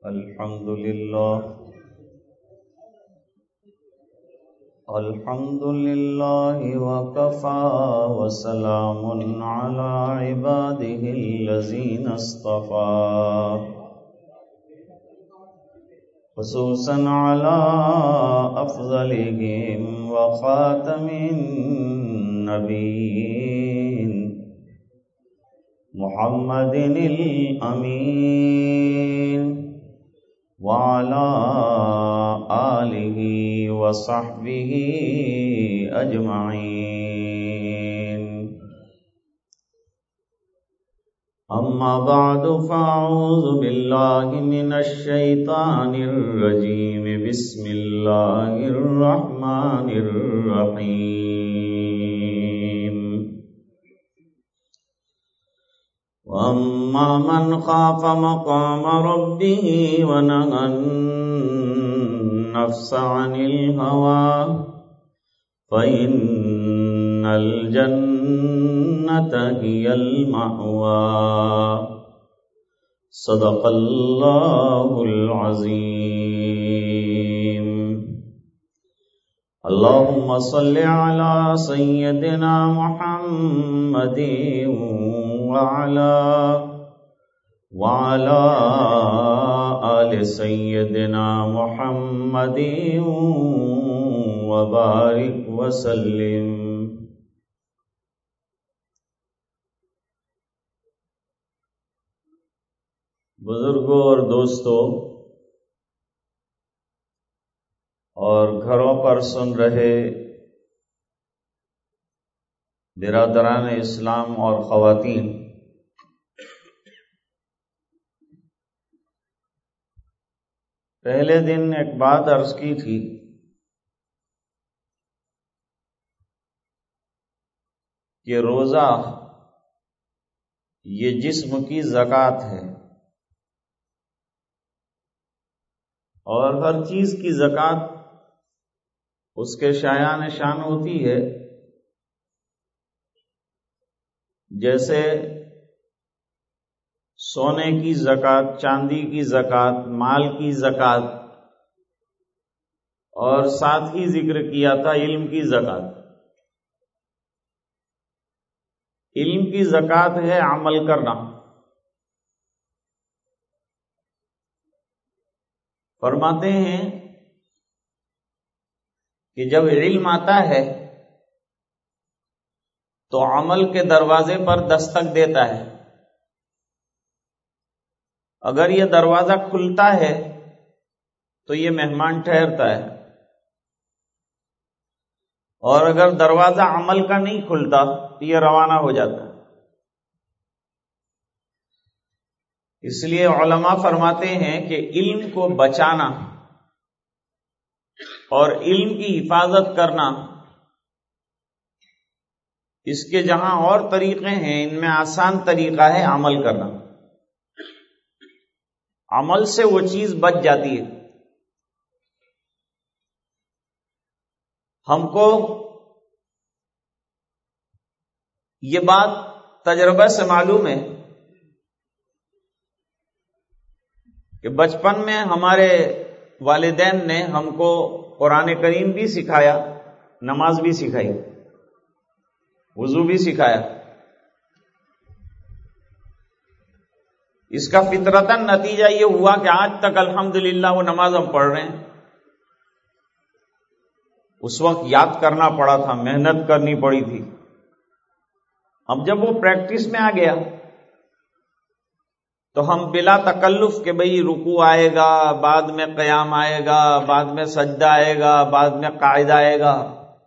الحمد لله وكفى وسلام على عباده الذين اصطفى خصوصا على أفضلهم وخاتم النبيين محمد الأمين وعلى آله وصحبه أجمعين أما بعد فأعوذ بالله من الشيطان الرجيم بسم الله الرحمن الرحيم وأما من خاف مقام ربه ونهى النفس عن الهوى فإن الجنة هي المأوى صدق الله العظيم اللهم صل على سيدنا محمد وعلى آل سيدنا محمد وبارك وسلم. بزرگوں اور دوستوں اور گھروں پر سن رہے برادران اسلام اور خواتین، پہلے دن ایک بات عرض کی تھی کہ روزہ یہ جسم کی زکوٰۃ ہے اور ہر چیز کی زکوٰۃ اس کے شایان شان ہوتی ہے. جیسے سونے کی زکوٰۃ، چاندی کی زکوٰۃ، مال کی زکوٰۃ، اور ساتھ ہی ذکر کیا تھا علم کی زکوٰۃ. علم کی زکوٰۃ ہے عمل کرنا. فرماتے ہیں کہ جب علم آتا ہے تو عمل کے دروازے پر دستک دیتا ہے. اگر یہ دروازہ کھلتا ہے تو یہ مہمان ٹھہرتا ہے، اور اگر دروازہ عمل کا نہیں کھلتا تو یہ روانہ ہو جاتا ہے. اس لیے علماء فرماتے ہیں کہ علم کو بچانا اور علم کی حفاظت کرنا، اس کے جہاں اور طریقے ہیں، ان میں آسان طریقہ ہے عمل کرنا. عمل سے وہ چیز بچ جاتی ہے. ہم کو یہ بات تجربہ سے معلوم ہے کہ بچپن میں ہمارے والدین نے ہم کو قرآن کریم بھی سکھایا، نماز بھی سکھائی، وضو بھی سکھایا. اس کا فطرتاً نتیجہ یہ ہوا کہ آج تک الحمدللہ وہ نماز ہم پڑھ رہے ہیں. اس وقت یاد کرنا پڑا تھا، محنت کرنی پڑی تھی. اب جب وہ پریکٹس میں آ گیا تو ہم بلا تکلف کہ بھئی رکوع آئے گا، بعد میں قیام آئے گا، بعد میں سجدہ آئے گا، بعد میں قاعدہ آئے گا،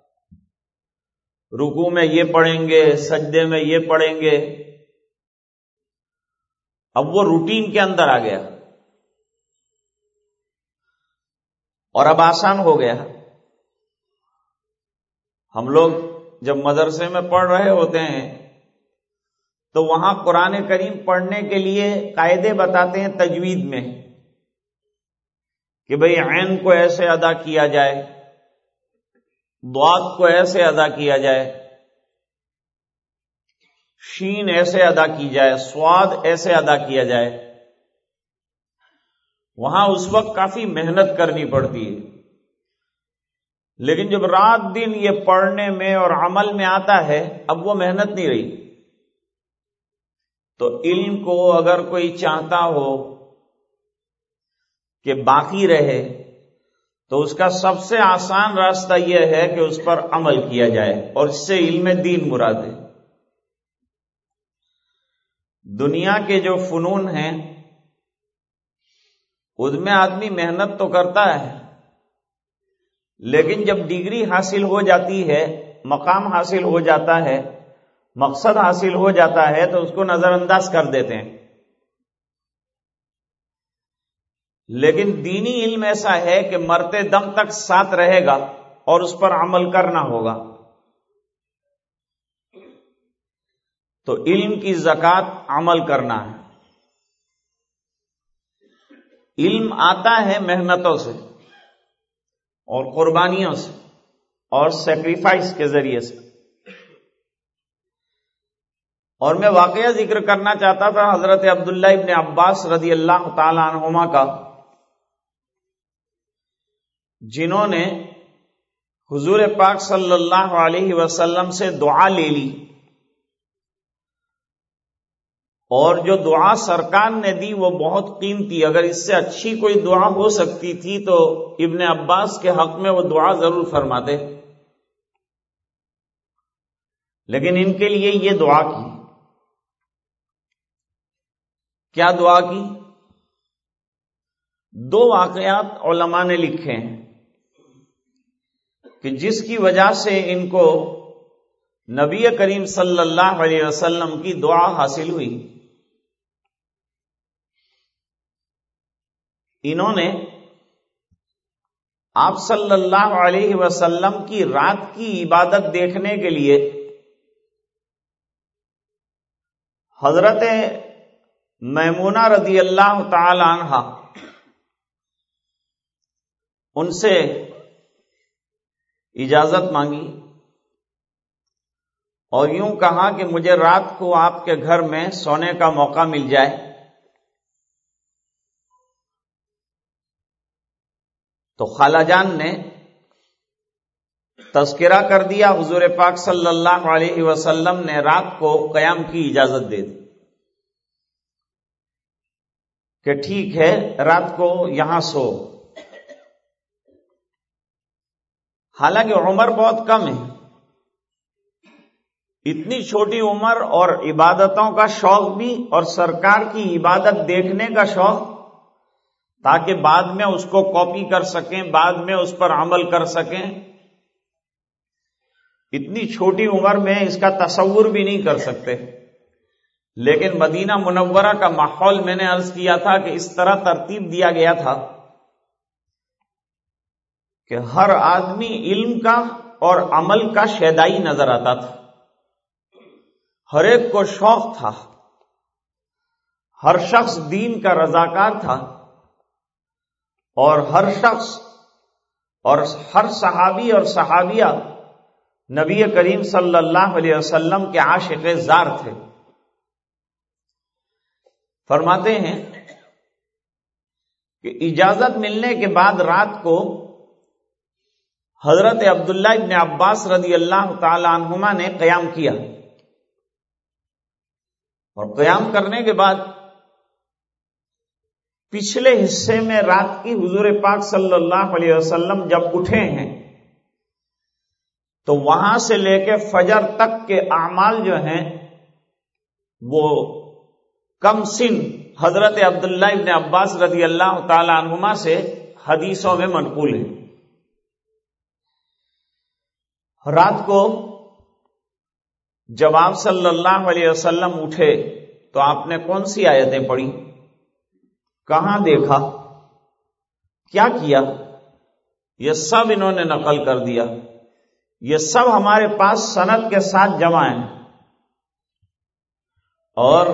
رکوع میں یہ پڑھیں گے، سجدے میں یہ پڑھیں گے. اب وہ روٹین کے اندر آ گیا اور اب آسان ہو گیا. ہم لوگ جب مدرسے میں پڑھ رہے ہوتے ہیں تو وہاں قرآن کریم پڑھنے کے لیے قاعدے بتاتے ہیں تجوید میں کہ بھئی عین کو ایسے ادا کیا جائے، ضاد کو ایسے ادا کیا جائے، شین ایسے ادا کی جائے، صاد ایسے ادا کیا جائے. وہاں اس وقت کافی محنت کرنی پڑتی ہے، لیکن جب رات دن یہ پڑھنے میں اور عمل میں آتا ہے اب وہ محنت نہیں رہی۔ تو علم کو اگر کوئی چاہتا ہو کہ باقی رہے تو اس کا سب سے آسان راستہ یہ ہے کہ اس پر عمل کیا جائے، اور اس سے علم دین مراد ہے۔ دنیا کے جو فنون ہیں اس میں آدمی محنت تو کرتا ہے، لیکن جب ڈگری حاصل ہو جاتی ہے، مقام حاصل ہو جاتا ہے، مقصد حاصل ہو جاتا ہے تو اس کو نظر انداز کر دیتے ہیں۔ لیکن دینی علم ایسا ہے کہ مرتے دم تک ساتھ رہے گا اور اس پر عمل کرنا ہوگا۔ تو علم کی زکوٰۃ عمل کرنا ہے۔ علم آتا ہے محنتوں سے اور قربانیوں سے اور سیکریفائس کے ذریعے سے۔ اور میں واقعہ ذکر کرنا چاہتا تھا حضرت عبداللہ ابن عباس رضی اللہ تعالی عنہما کا، جنہوں نے حضور پاک صلی اللہ علیہ وسلم سے دعا لے لی، اور جو دعا سرکار نے دی وہ بہت قیمتی، اگر اس سے اچھی کوئی دعا ہو سکتی تھی تو ابن عباس کے حق میں وہ دعا ضرور فرماتے، لیکن ان کے لیے یہ دعا کی۔ کیا دعا کی؟ دو واقعات علماء نے لکھے ہیں کہ جس کی وجہ سے ان کو نبی کریم صلی اللہ علیہ وسلم کی دعا حاصل ہوئی۔ انہوں نے آپ صلی اللہ علیہ وسلم کی رات کی عبادت دیکھنے کے لیے حضرت میمونہ رضی اللہ تعالی عنہا ان سے اجازت مانگی اور یوں کہا کہ مجھے رات کو آپ کے گھر میں سونے کا موقع مل جائے۔ تو خالہ جان نے تذکرہ کر دیا، حضور پاک صلی اللہ علیہ وسلم نے رات کو قیام کی اجازت دے دی کہ ٹھیک ہے رات کو یہاں سو۔ حالانکہ عمر بہت کم ہے، اتنی چھوٹی عمر اور عبادتوں کا شوق بھی، اور سرکار کی عبادت دیکھنے کا شوق، تاکہ بعد میں اس کو کاپی کر سکیں، بعد میں اس پر عمل کر سکیں۔ اتنی چھوٹی عمر میں اس کا تصور بھی نہیں کر سکتے، لیکن مدینہ منورہ کا ماحول میں نے عرض کیا تھا کہ اس طرح ترتیب دیا گیا تھا کہ ہر آدمی علم کا اور عمل کا شیدائی نظر آتا تھا، ہر ایک کو شوق تھا، ہر شخص دین کا رضاکار تھا، اور ہر شخص اور ہر صحابی اور صحابیہ نبی کریم صلی اللہ علیہ وسلم کے عاشق زار تھے۔ فرماتے ہیں کہ اجازت ملنے کے بعد رات کو حضرت عبداللہ ابن عباس رضی اللہ تعالی عنہما نے قیام کیا، اور قیام کرنے کے بعد پچھلے حصے میں رات کی حضور پاک صلی اللہ علیہ وسلم جب اٹھے ہیں تو وہاں سے لے کے فجر تک کے اعمال جو ہیں وہ کم سن حضرت عبداللہ ابن عباس رضی اللہ تعالی عنہما سے حدیثوں میں منقول ہیں۔ رات کو جب آپ صلی اللہ علیہ وسلم اٹھے تو آپ نے کون سی آیتیں پڑھی، کہاں دیکھا، کیا کیا، یہ سب انہوں نے نقل کر دیا۔ یہ سب ہمارے پاس سند کے ساتھ جمع ہیں، اور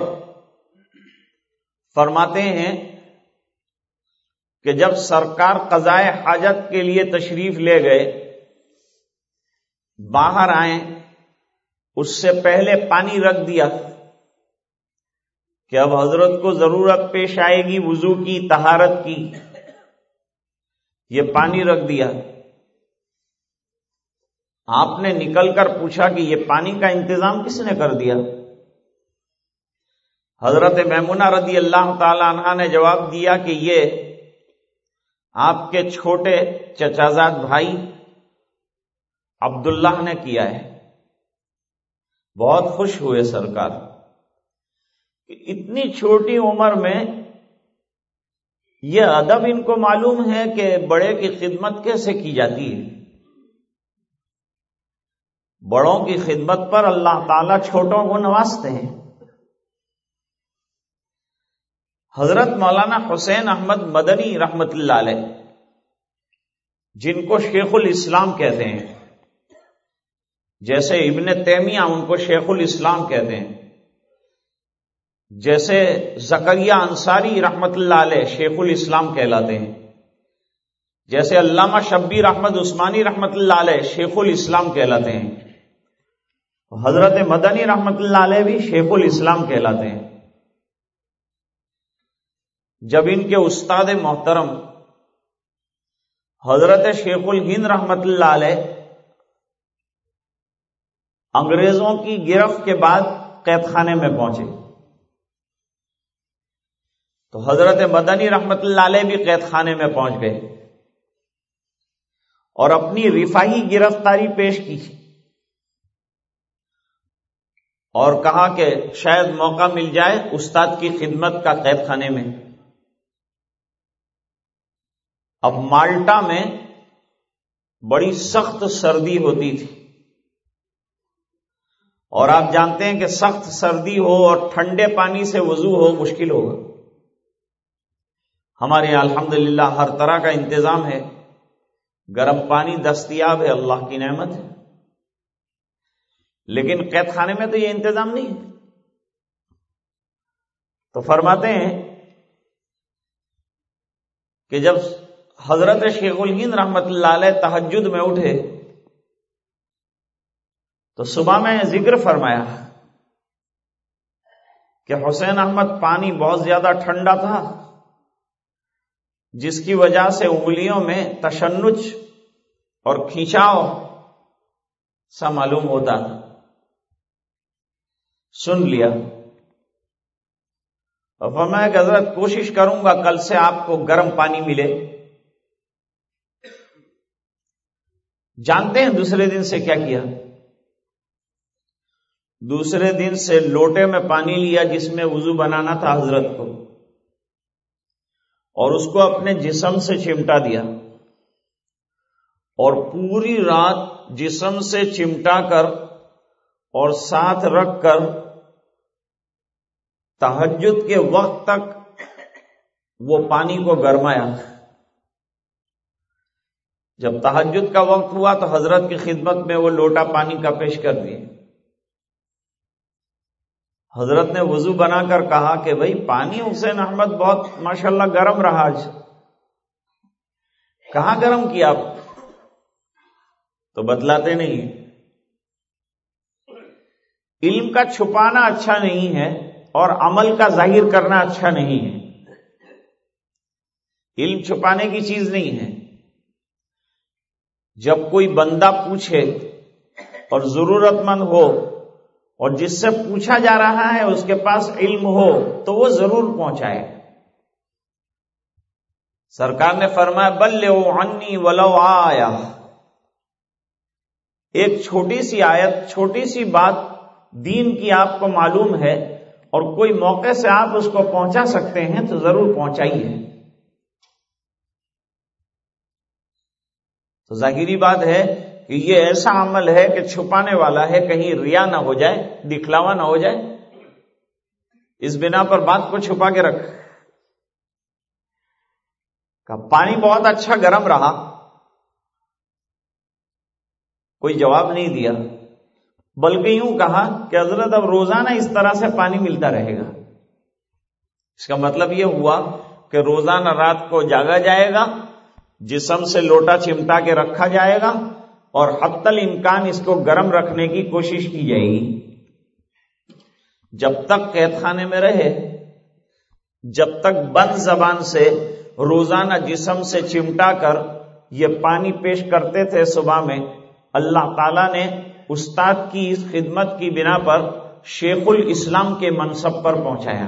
فرماتے ہیں کہ جب سرکار قضائے حاجت کے لیے تشریف لے گئے، باہر آئیں، اس سے پہلے پانی رکھ دیا کہ اب حضرت کو ضرورت پیش آئے گی وضو کی، طہارت کی، یہ پانی رکھ دیا. آپ نے نکل کر پوچھا کہ یہ پانی کا انتظام کس نے کر دیا؟ حضرت میمونہ رضی اللہ تعالی عنہا نے جواب دیا کہ یہ آپ کے چھوٹے چچازاد بھائی عبداللہ نے کیا ہے. بہت خوش ہوئے سرکار کہ اتنی چھوٹی عمر میں یہ ادب ان کو معلوم ہے کہ بڑے کی خدمت کیسے کی جاتی ہے. بڑوں کی خدمت پر اللہ تعالیٰ چھوٹوں کو نوازتے ہیں. حضرت مولانا حسین احمد مدنی رحمت اللہ علیہ، جن کو شیخ الاسلام کہتے ہیں، جیسے ابن تیمیہ ان کو شیخ الاسلام کہتے ہیں، جیسے زکریہ انصاری رحمت اللہ علیہ شیخ الاسلام کہلاتے ہیں، جیسے علامہ شبیر احمد عثمانی رحمت اللہ علیہ شیخ الاسلام کہلاتے ہیں، حضرت مدنی رحمت اللہ علیہ بھی شیخ الاسلام کہلاتے ہیں. جب ان کے استاد محترم حضرت شیخ الہند رحمت اللہ علیہ انگریزوں کی گرفت کے بعد قید خانے میں پہنچے تو حضرت مدنی رحمت اللہ علیہ بھی قید خانے میں پہنچ گئے اور اپنی رفاہی گرفتاری پیش کی اور کہا کہ شاید موقع مل جائے استاد کی خدمت کا قید خانے میں. اب مالٹا میں بڑی سخت سردی ہوتی تھی اور آپ جانتے ہیں کہ سخت سردی ہو اور ٹھنڈے پانی سے وضو ہو مشکل ہوگا. ہمارے یہاں الحمدللہ ہر طرح کا انتظام ہے، گرم پانی دستیاب ہے، اللہ کی نعمت ہے، لیکن قید خانے میں تو یہ انتظام نہیں ہے. تو فرماتے ہیں کہ جب حضرت شیخ الہند رحمت اللہ علیہ تہجد میں اٹھے تو صبح میں ذکر فرمایا کہ حسین احمد پانی بہت زیادہ ٹھنڈا تھا جس کی وجہ سے انگلیوں میں تشنج اور کھینچاؤ سا معلوم ہوتا تھا. سن لیا اور فرمایا کہ حضرت کوشش کروں گا کل سے آپ کو گرم پانی ملے. جانتے ہیں دوسرے دن سے کیا کیا؟ دوسرے دن سے لوٹے میں پانی لیا جس میں وضو بنانا تھا حضرت کو اور اس کو اپنے جسم سے چمٹا دیا اور پوری رات جسم سے چمٹا کر اور ساتھ رکھ کر تہجد کے وقت تک وہ پانی کو گرمایا. جب تہجد کا وقت ہوا تو حضرت کی خدمت میں وہ لوٹا پانی کا پیش کر دیے. حضرت نے وضو بنا کر کہا کہ بھئی پانی حسین احمد بہت ماشاءاللہ گرم رہا آج. کہاں گرم کیا آپ؟ تو بتلاتے نہیں. علم کا چھپانا اچھا نہیں ہے اور عمل کا ظاہر کرنا اچھا نہیں ہے. علم چھپانے کی چیز نہیں ہے. جب کوئی بندہ پوچھے اور ضرورت مند ہو اور جس سے پوچھا جا رہا ہے اس کے پاس علم ہو تو وہ ضرور پہنچائے. سرکار نے فرمایا بلغوا عنی ولو آیا. ایک چھوٹی سی آیت، چھوٹی سی بات دین کی آپ کو معلوم ہے اور کوئی موقع سے آپ اس کو پہنچا سکتے ہیں تو ضرور پہنچائیے. تو ظاہری بات ہے کہ یہ ایسا عمل ہے کہ چھپانے والا ہے، کہیں ریا نہ ہو جائے، دکھلاوا نہ ہو جائے. اس بنا پر بات کو چھپا کے رکھ. پانی بہت اچھا گرم رہا، کوئی جواب نہیں دیا، بلکہ یوں کہا کہ حضرت اب روزانہ اس طرح سے پانی ملتا رہے گا. اس کا مطلب یہ ہوا کہ روزانہ رات کو جاگا جائے گا، جسم سے لوٹا چمٹا کے رکھا جائے گا اور حتی الامکان اس کو گرم رکھنے کی کوشش کی جائے گی. جب تک قید خانے میں رہے جب تک بند زبان سے روزانہ جسم سے چمٹا کر یہ پانی پیش کرتے تھے صبح میں، اللہ تعالیٰ نے استاد کی اس خدمت کی بنا پر شیخ الاسلام کے منصب پر پہنچایا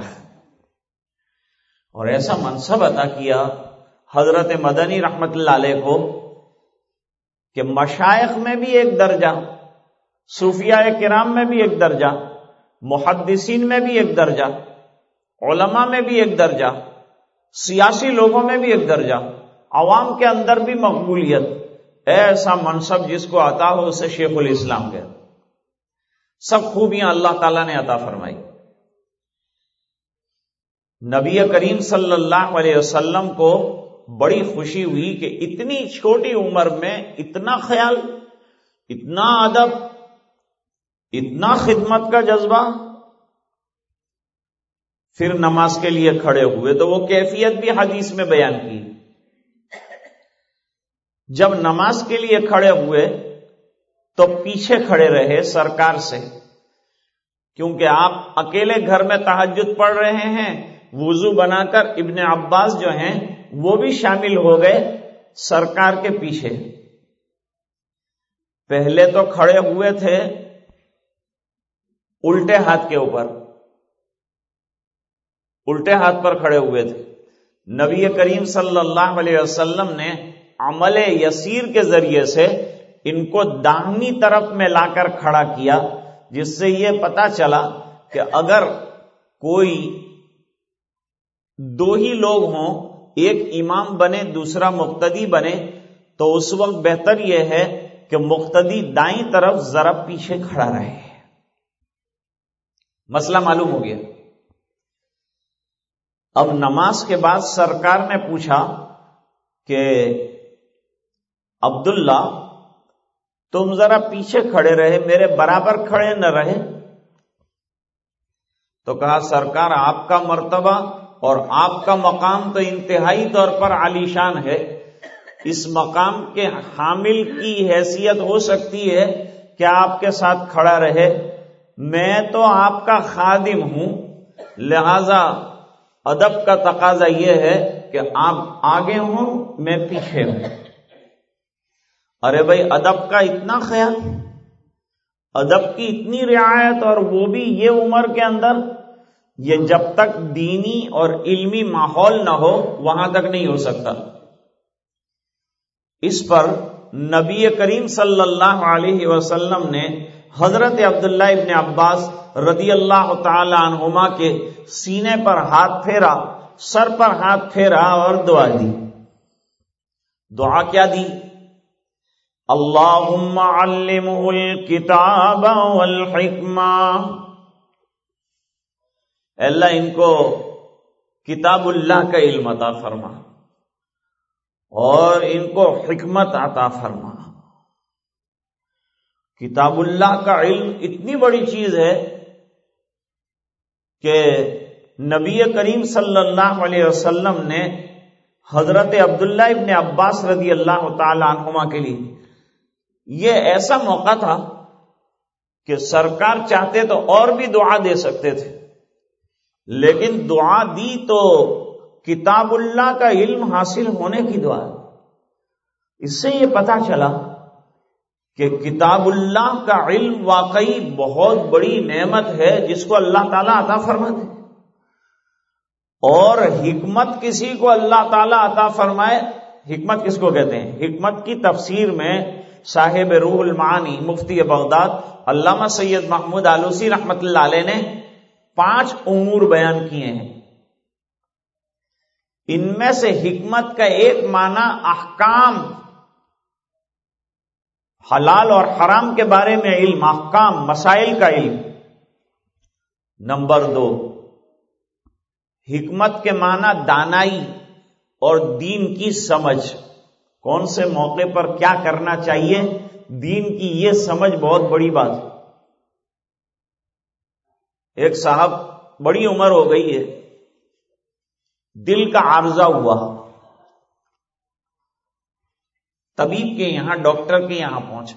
اور ایسا منصب عطا کیا حضرت مدنی رحمت اللہ علیہ کو کہ مشائخ میں بھی ایک درجہ، صوفیاء کرام میں بھی ایک درجہ، محدثین میں بھی ایک درجہ، علماء میں بھی ایک درجہ، سیاسی لوگوں میں بھی ایک درجہ، عوام کے اندر بھی مقبولیت۔ ایسا منصب جس کو عطا ہو اسے شیخ الاسلام کہتے۔ سب خوبیاں اللہ تعالیٰ نے عطا فرمائی۔ نبی کریم صلی اللہ علیہ وسلم کو بڑی خوشی ہوئی کہ اتنی چھوٹی عمر میں اتنا خیال، اتنا ادب، اتنا خدمت کا جذبہ۔ پھر نماز کے لیے کھڑے ہوئے تو وہ کیفیت بھی حدیث میں بیان کی۔ جب نماز کے لیے کھڑے ہوئے تو پیچھے کھڑے رہے سرکار سے، کیونکہ آپ اکیلے گھر میں تہجد پڑھ رہے ہیں۔ وضو بنا کر ابن عباس جو ہیں وہ بھی شامل ہو گئے سرکار کے پیچھے۔ پہلے تو کھڑے ہوئے تھے الٹے ہاتھ کے اوپر، الٹے ہاتھ پر کھڑے ہوئے تھے۔ نبی کریم صلی اللہ علیہ وسلم نے عمل یسیر کے ذریعے سے ان کو داہنی طرف میں لا کر کھڑا کیا، جس سے یہ پتا چلا کہ اگر کوئی دو ہی لوگ ہوں، ایک امام بنے دوسرا مقتدی بنے، تو اس وقت بہتر یہ ہے کہ مقتدی دائیں طرف ذرا پیچھے کھڑا رہے۔ مسئلہ معلوم ہو گیا۔ اب نماز کے بعد سرکار نے پوچھا کہ عبداللہ تم ذرا پیچھے کھڑے رہے، میرے برابر کھڑے نہ رہے۔ تو کہا سرکار آپ کا مرتبہ اور آپ کا مقام تو انتہائی طور پر عالیشان ہے، اس مقام کے حامل کی حیثیت ہو سکتی ہے کہ آپ کے ساتھ کھڑا رہے، میں تو آپ کا خادم ہوں، لہذا ادب کا تقاضا یہ ہے کہ آپ آگے ہوں میں پیچھے ہوں۔ ارے بھائی ادب کا اتنا خیال، ادب کی اتنی رعایت، اور وہ بھی یہ عمر کے اندر، یہ جب تک دینی اور علمی ماحول نہ ہو وہاں تک نہیں ہو سکتا۔ اس پر نبی کریم صلی اللہ علیہ وسلم نے حضرت عبداللہ ابن عباس رضی اللہ تعالی عنہما کے سینے پر ہاتھ پھیرا، سر پر ہاتھ پھیرا اور دعا دی۔ دعا کیا دی؟ اللہم علمہ الکتاب والحکمہ، اللہ ان کو کتاب اللہ کا علم عطا فرما اور ان کو حکمت عطا فرما۔ کتاب اللہ کا علم اتنی بڑی چیز ہے کہ نبی کریم صلی اللہ علیہ وسلم نے حضرت عبداللہ ابن عباس رضی اللہ تعالی عنہما کے لیے یہ ایسا موقع تھا کہ سرکار چاہتے تو اور بھی دعا دے سکتے تھے، لیکن دعا دی تو کتاب اللہ کا علم حاصل ہونے کی دعا۔ اس سے یہ پتا چلا کہ کتاب اللہ کا علم واقعی بہت بڑی نعمت ہے جس کو اللہ تعالیٰ عطا فرماتے، اور حکمت کسی کو اللہ تعالیٰ عطا فرمائے، حکمت کس کو کہتے ہیں؟ حکمت کی تفسیر میں صاحب روح المعانی مفتی بغداد علامہ سید محمود آلوسی رحمت اللہ علیہ نے 5 امور بیان کیے ہیں۔ ان میں سے حکمت کا ایک معنی احکام، حلال اور حرام کے بارے میں علم، احکام مسائل کا علم۔ نمبر 2، حکمت کے معنی دانائی اور دین کی سمجھ، کون سے موقع پر کیا کرنا چاہیے، دین کی یہ سمجھ بہت بڑی بات ہے۔ ایک صاحب بڑی عمر ہو گئی ہے، دل کا عارضہ ہوا، طبیب کے یہاں، ڈاکٹر کے یہاں پہنچے۔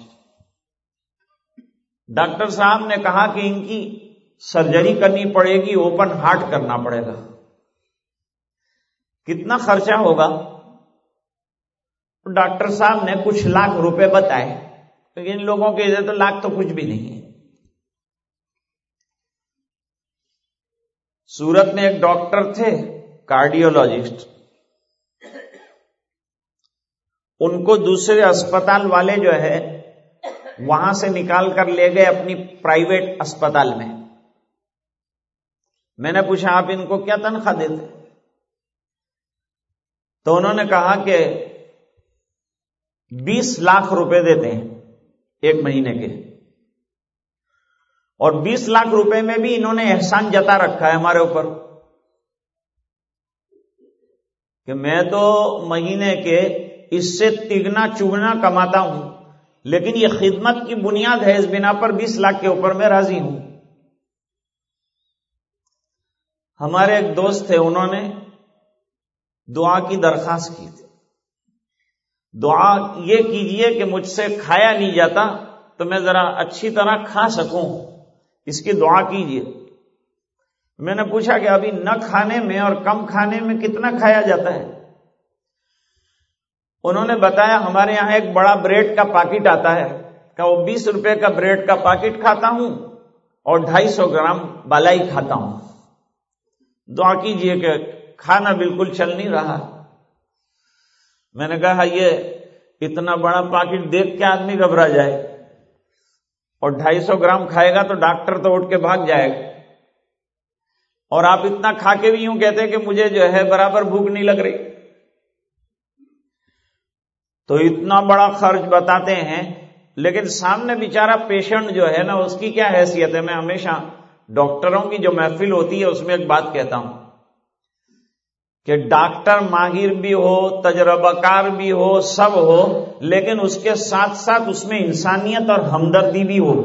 ڈاکٹر صاحب نے کہا کہ ان کی سرجری کرنی پڑے گی، اوپن ہارٹ کرنا پڑے گا۔ کتنا خرچہ ہوگا؟ ڈاکٹر صاحب نے کچھ لاکھ روپے بتائے، لیکن ان لوگوں کے ادھر تو لاکھ تو کچھ بھی نہیں ہے۔ سورت میں ایک ڈاکٹر تھے کارڈیولوجسٹ، ان کو دوسرے اسپتال والے جو ہے وہاں سے نکال کر لے گئے اپنی پرائیویٹ اسپتال میں۔ میں نے پوچھا آپ ان کو کیا تنخواہ دیتے؟ تو انہوں نے کہا کہ 20 لاکھ روپے دیتے ہیں ایک مہینے کے، اور 20 لاکھ روپے میں بھی انہوں نے احسان جتا رکھا ہے ہمارے اوپر کہ میں تو مہینے کے اس سے تگنا چگنا کماتا ہوں، لیکن یہ خدمت کی بنیاد ہے، اس بنا پر 20 لاکھ کے اوپر میں راضی ہوں۔ ہمارے ایک دوست تھے، انہوں نے دعا کی درخواست کی تھی، دعا یہ کیجئے کہ مجھ سے کھایا نہیں جاتا تو میں ذرا اچھی طرح کھا سکوں، اس کی دعا کیجئے۔ میں نے پوچھا کہ ابھی نہ کھانے میں اور کم کھانے میں کتنا کھایا جاتا ہے؟ انہوں نے بتایا ہمارے یہاں ایک بڑا بریڈ کا پاکٹ آتا ہے کہ وہ 20 روپے کا بریڈ کا پاکٹ کھاتا ہوں اور 250 گرام بالائی کھاتا ہوں، دعا کیجئے کہ کھانا بالکل چل نہیں رہا۔ میں نے کہا یہ اتنا بڑا پاکٹ دیکھ کے آدمی گھبرا جائے، اور 250 گرام کھائے گا تو ڈاکٹر تو اٹھ کے بھاگ جائے گا، اور آپ اتنا کھا کے بھی یوں کہتے کہ مجھے جو ہے برابر بھوک نہیں لگ رہی۔ تو اتنا بڑا خرچ بتاتے ہیں، لیکن سامنے بیچارہ پیشنٹ جو ہے نا، اس کی کیا حیثیت ہے؟ میں ہمیشہ ڈاکٹروں کی جو محفل ہوتی ہے اس میں ایک بات کہتا ہوں کہ ڈاکٹر ماہر بھی ہو، تجربہ کار بھی ہو، سب ہو، لیکن اس کے ساتھ ساتھ اس میں انسانیت اور ہمدردی بھی ہو،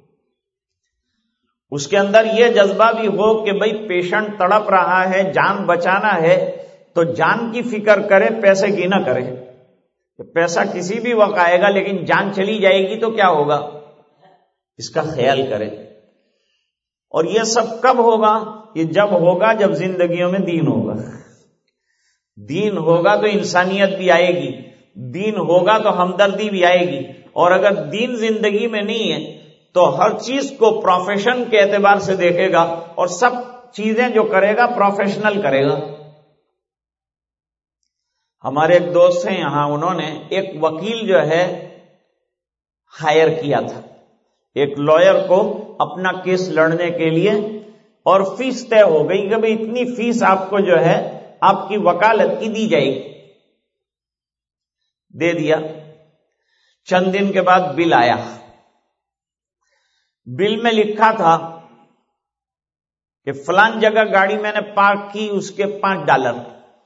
اس کے اندر یہ جذبہ بھی ہو کہ بھئی پیشنٹ تڑپ رہا ہے، جان بچانا ہے تو جان کی فکر کرے، پیسے کی نہ کرے۔ پیسہ کسی بھی وقت آئے گا، لیکن جان چلی جائے گی تو کیا ہوگا، اس کا خیال کرے۔ اور یہ سب کب ہوگا؟ یہ جب ہوگا جب زندگیوں میں دین ہوگا۔ دین ہوگا تو انسانیت بھی آئے گی، دین ہوگا تو ہمدردی بھی آئے گی، اور اگر دین زندگی میں نہیں ہے تو ہر چیز کو پروفیشن کے اعتبار سے دیکھے گا، اور سب چیزیں جو کرے گا پروفیشنل کرے گا۔ ہمارے ایک دوست ہیں یہاں، انہوں نے ایک وکیل جو ہے ہائر کیا تھا، ایک لائر کو اپنا کیس لڑنے کے لیے، اور فیس طے ہو گئی کہ بھئی اتنی فیس آپ کو جو ہے آپ کی وکالت کی دی جائے گی۔ دے دیا۔ چند دن کے بعد بل آیا، بل میں لکھا تھا کہ فلان جگہ گاڑی میں نے پارک کی، اس کے $5،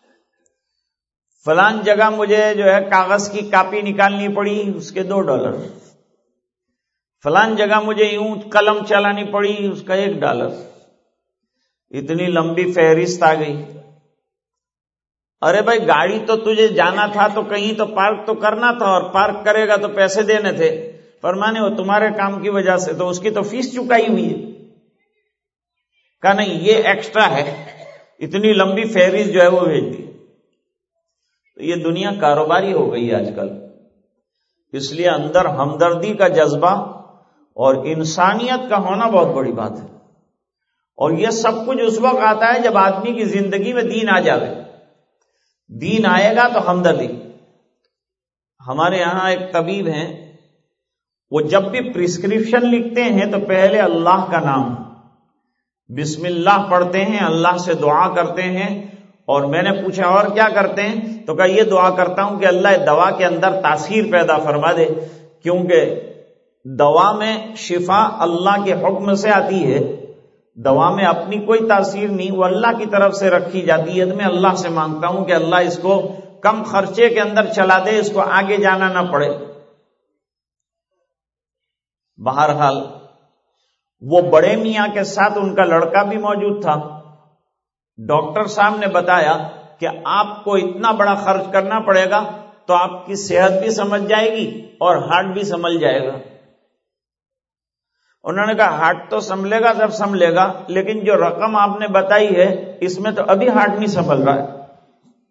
فلان جگہ مجھے جو ہے کاغذ کی کاپی نکالنی پڑی، اس کے $2، فلان جگہ مجھے یوں قلم چلانی پڑی، اس کا $1۔ اتنی لمبی فہرست آ گئی۔ ارے بھائی گاڑی تو تجھے جانا تھا تو کہیں تو پارک تو کرنا تھا، اور پارک کرے گا تو پیسے دینے تھے۔ فرمانے وہ تمہارے کام کی وجہ سے تو اس کی تو فیس چکائی ہوئی ہے۔ کہا نہیں یہ ایکسٹرا ہے، اتنی لمبی فہرست جو ہے وہ بھیج دی۔ تو یہ دنیا کاروباری ہو گئی آج کل، اس لیے اندر ہمدردی کا جذبہ اور انسانیت کا ہونا بہت بڑی بات ہے، اور یہ سب کچھ اس وقت آتا ہے جب آدمی کی زندگی میں دین آ جائے۔ دین آئے گا تو ہمدردی۔ ہمارے یہاں ایک طبیب ہیں، وہ جب بھی پرسکرپشن لکھتے ہیں تو پہلے اللہ کا نام بسم اللہ پڑھتے ہیں، اللہ سے دعا کرتے ہیں، اور میں نے پوچھا اور کیا کرتے ہیں؟ تو کہا یہ دعا کرتا ہوں کہ اللہ دوا کے اندر تاثیر پیدا فرما دے، کیونکہ دوا میں شفا اللہ کے حکم سے آتی ہے، دوا میں اپنی کوئی تاثیر نہیں، وہ اللہ کی طرف سے رکھی جاتی ہے۔ میں اللہ سے مانگتا ہوں کہ اللہ اس کو کم خرچے کے اندر چلا دے، اس کو آگے جانا نہ پڑے۔ بہرحال وہ بڑے میاں کے ساتھ ان کا لڑکا بھی موجود تھا۔ ڈاکٹر صاحب نے بتایا کہ آپ کو اتنا بڑا خرچ کرنا پڑے گا تو آپ کی صحت بھی سمجھ جائے گی اور ہارٹ بھی سنبھل جائے گا۔ انہوں نے کہا ہارٹ تو سنبھلے گا، سب سنبھلے گا، لیکن جو رقم آپ نے بتائی ہے اس میں تو ابھی ہارٹ نہیں سنبھل رہا ہے۔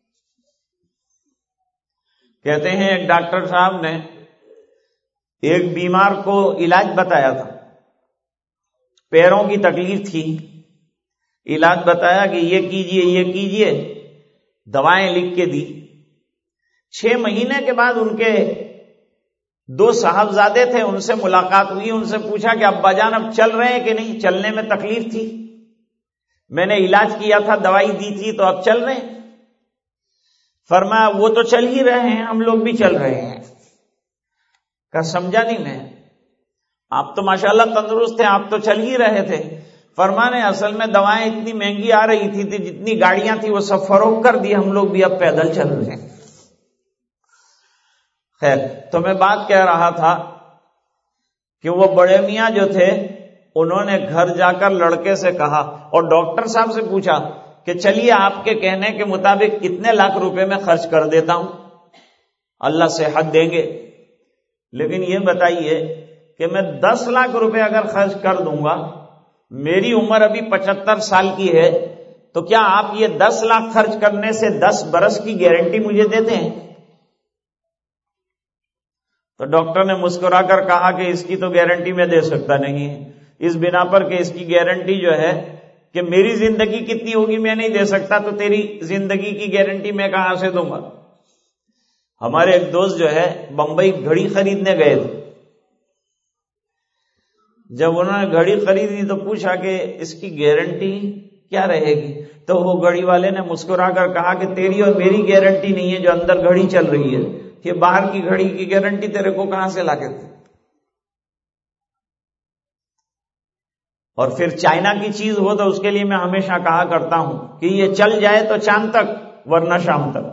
کہتے ہیں ایک ڈاکٹر صاحب نے ایک بیمار کو علاج بتایا تھا، پیروں کی تکلیف تھی، علاج بتایا کہ یہ کیجئے یہ کیجئے، دوائیں لکھ کے دی۔ 6 مہینے کے بعد ان کے 2 صاحبزادے تھے، ان سے ملاقات ہوئی، ان سے پوچھا کہ ابا جان اب چل رہے ہیں کہ نہیں؟ چلنے میں تکلیف تھی، میں نے علاج کیا تھا، دوائی دی تھی، تو اب چل رہے ہیں؟ فرمایا وہ تو چل ہی رہے ہیں، ہم لوگ بھی چل رہے ہیں۔ کہا سمجھا نہیں میں، آپ تو ماشاءاللہ تندرست ہیں، آپ تو چل ہی رہے تھے۔ فرمانے اصل میں دوائیں اتنی مہنگی آ رہی تھی، جتنی گاڑیاں تھی وہ سب فروخت کر دی، ہم لوگ بھی اب پیدل چل رہے ہیں۔ خیر، تو میں بات کہہ رہا تھا کہ وہ بڑے میاں جو تھے انہوں نے گھر جا کر لڑکے سے کہا اور ڈاکٹر صاحب سے پوچھا کہ چلیے آپ کے کہنے کے مطابق کتنے لاکھ روپے میں خرچ کر دیتا ہوں، اللہ صحت دیں گے، لیکن یہ بتائیے کہ میں 10 لاکھ روپے اگر خرچ کر دوں گا، میری عمر ابھی 75 سال کی ہے، تو کیا آپ یہ 10 لاکھ خرچ کرنے سے 10 برس کی گارنٹی مجھے دیتے ہیں؟ تو ڈاکٹر نے مسکرا کر کہا کہ اس کی تو گارنٹی میں دے سکتا نہیں ہے، اس بنا پر کہ اس کی گارنٹی جو ہے کہ میری زندگی کتنی ہوگی میں نہیں دے سکتا، تو تیری زندگی کی گارنٹی میں کہاں سے دوں گا؟ ہمارے ایک دوست جو ہے بمبئی گھڑی خریدنے گئے تھے، جب انہوں نے گھڑی خریدی تو پوچھا کہ اس کی گارنٹی کیا رہے گی؟ تو وہ گھڑی والے نے مسکرا کر کہا کہ تیری اور میری گارنٹی نہیں ہے جو اندر گھڑی چل رہی ہے، کہ باہر کی گھڑی کی گارنٹی تیرے کو کہاں سے لا کے دے؟ اور پھر چائنا کی چیز ہو تو اس کے لیے میں ہمیشہ کہا کرتا ہوں کہ یہ چل جائے تو چاند تک ورنہ شام تک۔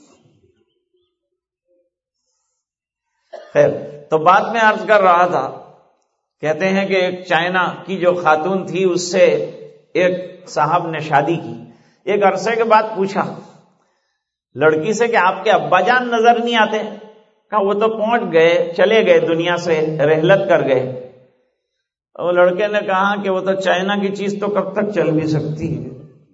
خیر، تو بات میں عرض کر رہا تھا، کہتے ہیں کہ ایک چائنا کی جو خاتون تھی اس سے ایک صاحب نے شادی کی، ایک عرصے کے بعد پوچھا لڑکی سے کہ آپ کے ابا جان نظر نہیں آتے؟ کہا وہ تو پہنچ گئے، چلے گئے، دنیا سے رحلت کر گئے۔ اور لڑکے نے کہا کہ وہ تو چائنا کی چیز تو کب تک چل بھی سکتی ہے۔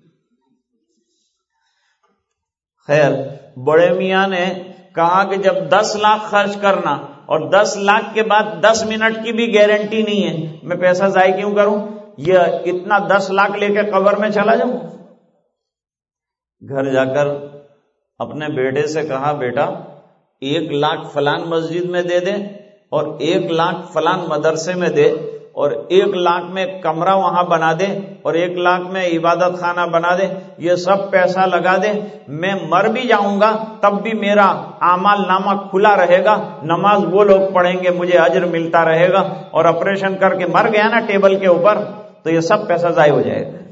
خیر، بڑے میاں نے کہا کہ جب 10 لاکھ خرچ کرنا اور 10 لاکھ کے بعد 10 منٹ کی بھی گارنٹی نہیں ہے، میں پیسہ ضائع کیوں کروں؟ یہ اتنا 10 لاکھ لے کے قبر میں چلا جاؤں۔ گھر جا کر اپنے بیٹے سے کہا بیٹا 1 لاکھ فلان مسجد میں دے دے اور 1 لاکھ فلان مدرسے میں دے اور 1 لاکھ میں کمرہ وہاں بنا دے اور 1 لاکھ میں عبادت خانہ بنا دے، یہ سب پیسہ لگا دے، میں مر بھی جاؤں گا تب بھی میرا اعمال نامہ کھلا رہے گا، نماز وہ لوگ پڑھیں گے، مجھے اجر ملتا رہے گا، اور آپریشن کر کے مر گیا نا ٹیبل کے اوپر تو یہ سب پیسہ ضائع ہو جائے گا۔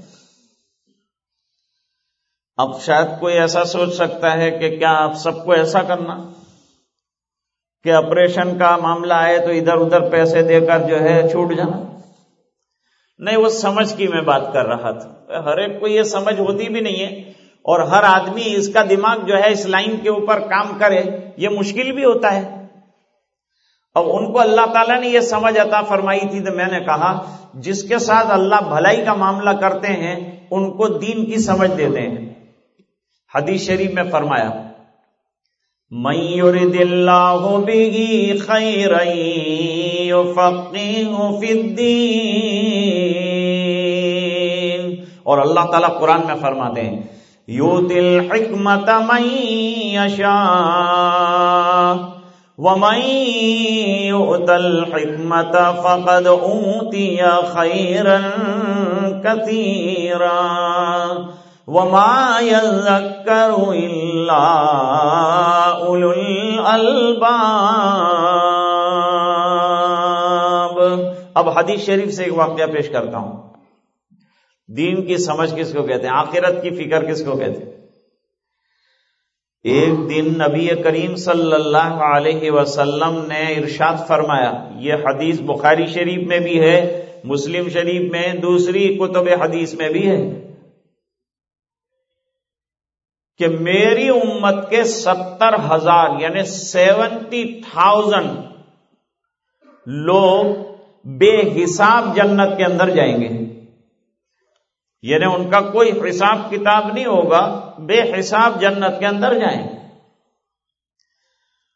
اب شاید کوئی ایسا سوچ سکتا ہے کہ کیا آپ سب کو ایسا کرنا کہ آپریشن کا معاملہ آئے تو ادھر ادھر پیسے دے کر جو ہے چھوٹ جانا؟ نہیں، وہ سمجھ کی میں بات کر رہا تھا، ہر ایک کو یہ سمجھ ہوتی بھی نہیں ہے، اور ہر آدمی اس کا دماغ جو ہے اس لائن کے اوپر کام کرے یہ مشکل بھی ہوتا ہے۔ اب ان کو اللہ تعالیٰ نے یہ سمجھ عطا فرمائی تھی، تو میں نے کہا جس کے ساتھ اللہ بھلائی کا معاملہ کرتے ہیں ان کو دین کی سمجھ دیتے ہیں۔ حدیث شریف میں فرمایا من یرد اللہ بہ خیرا یفقہہ فی الدین، اور اللہ تعالیٰ قرآن میں فرماتے ہیں یؤتی الحکمۃ من یشاء ومن یؤت الحکمۃ فقد اوتی خیرا کثیرا وما يذكر الا اولو الالباب۔ اب حدیث شریف سے ایک واقعہ پیش کرتا ہوں۔ دین کی سمجھ کس کو کہتے ہیں؟ آخرت کی فکر کس کو کہتے ہیں؟ ایک دن نبی کریم صلی اللہ علیہ وسلم نے ارشاد فرمایا، یہ حدیث بخاری شریف میں بھی ہے، مسلم شریف میں، دوسری کتب حدیث میں بھی ہے، کہ میری امت کے 70,000 یعنی 70,000 لوگ بے حساب جنت کے اندر جائیں گے، یعنی ان کا کوئی حساب کتاب نہیں ہوگا، بے حساب جنت کے اندر جائیں گے۔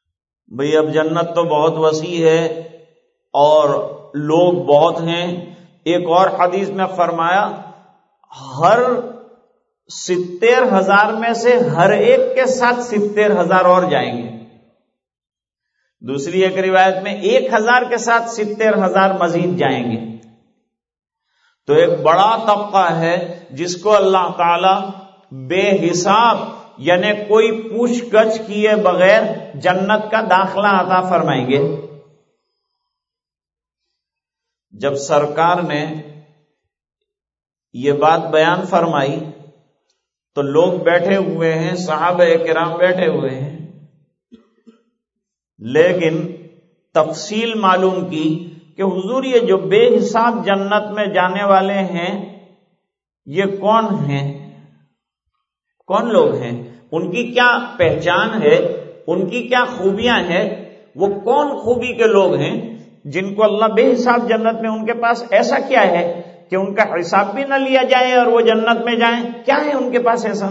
بھئی اب جنت تو بہت وسیع ہے اور لوگ بہت ہیں. ایک اور حدیث میں فرمایا ہر 70,000 میں سے ہر ایک کے ساتھ 70,000 اور جائیں گے. دوسری ایک روایت میں 1,000 کے ساتھ 70,000 مزید جائیں گے. تو ایک بڑا طبقہ ہے جس کو اللہ تعالی بے حساب یعنی کوئی پوچھ گچھ کیے بغیر جنت کا داخلہ عطا فرمائیں گے. جب سرکار نے یہ بات بیان فرمائی تو لوگ بیٹھے ہوئے ہیں، صحابہ کرام بیٹھے ہوئے ہیں، لیکن تفصیل معلوم کی کہ حضور یہ جو بے حساب جنت میں جانے والے ہیں یہ کون ہیں، کون لوگ ہیں، ان کی کیا پہچان ہے، ان کی کیا خوبیاں ہیں، وہ کون خوبی کے لوگ ہیں جن کو اللہ بے حساب جنت میں، ان کے پاس ایسا کیا ہے کہ ان کا حساب بھی نہ لیا جائے اور وہ جنت میں جائیں، کیا ہے ان کے پاس ایسا؟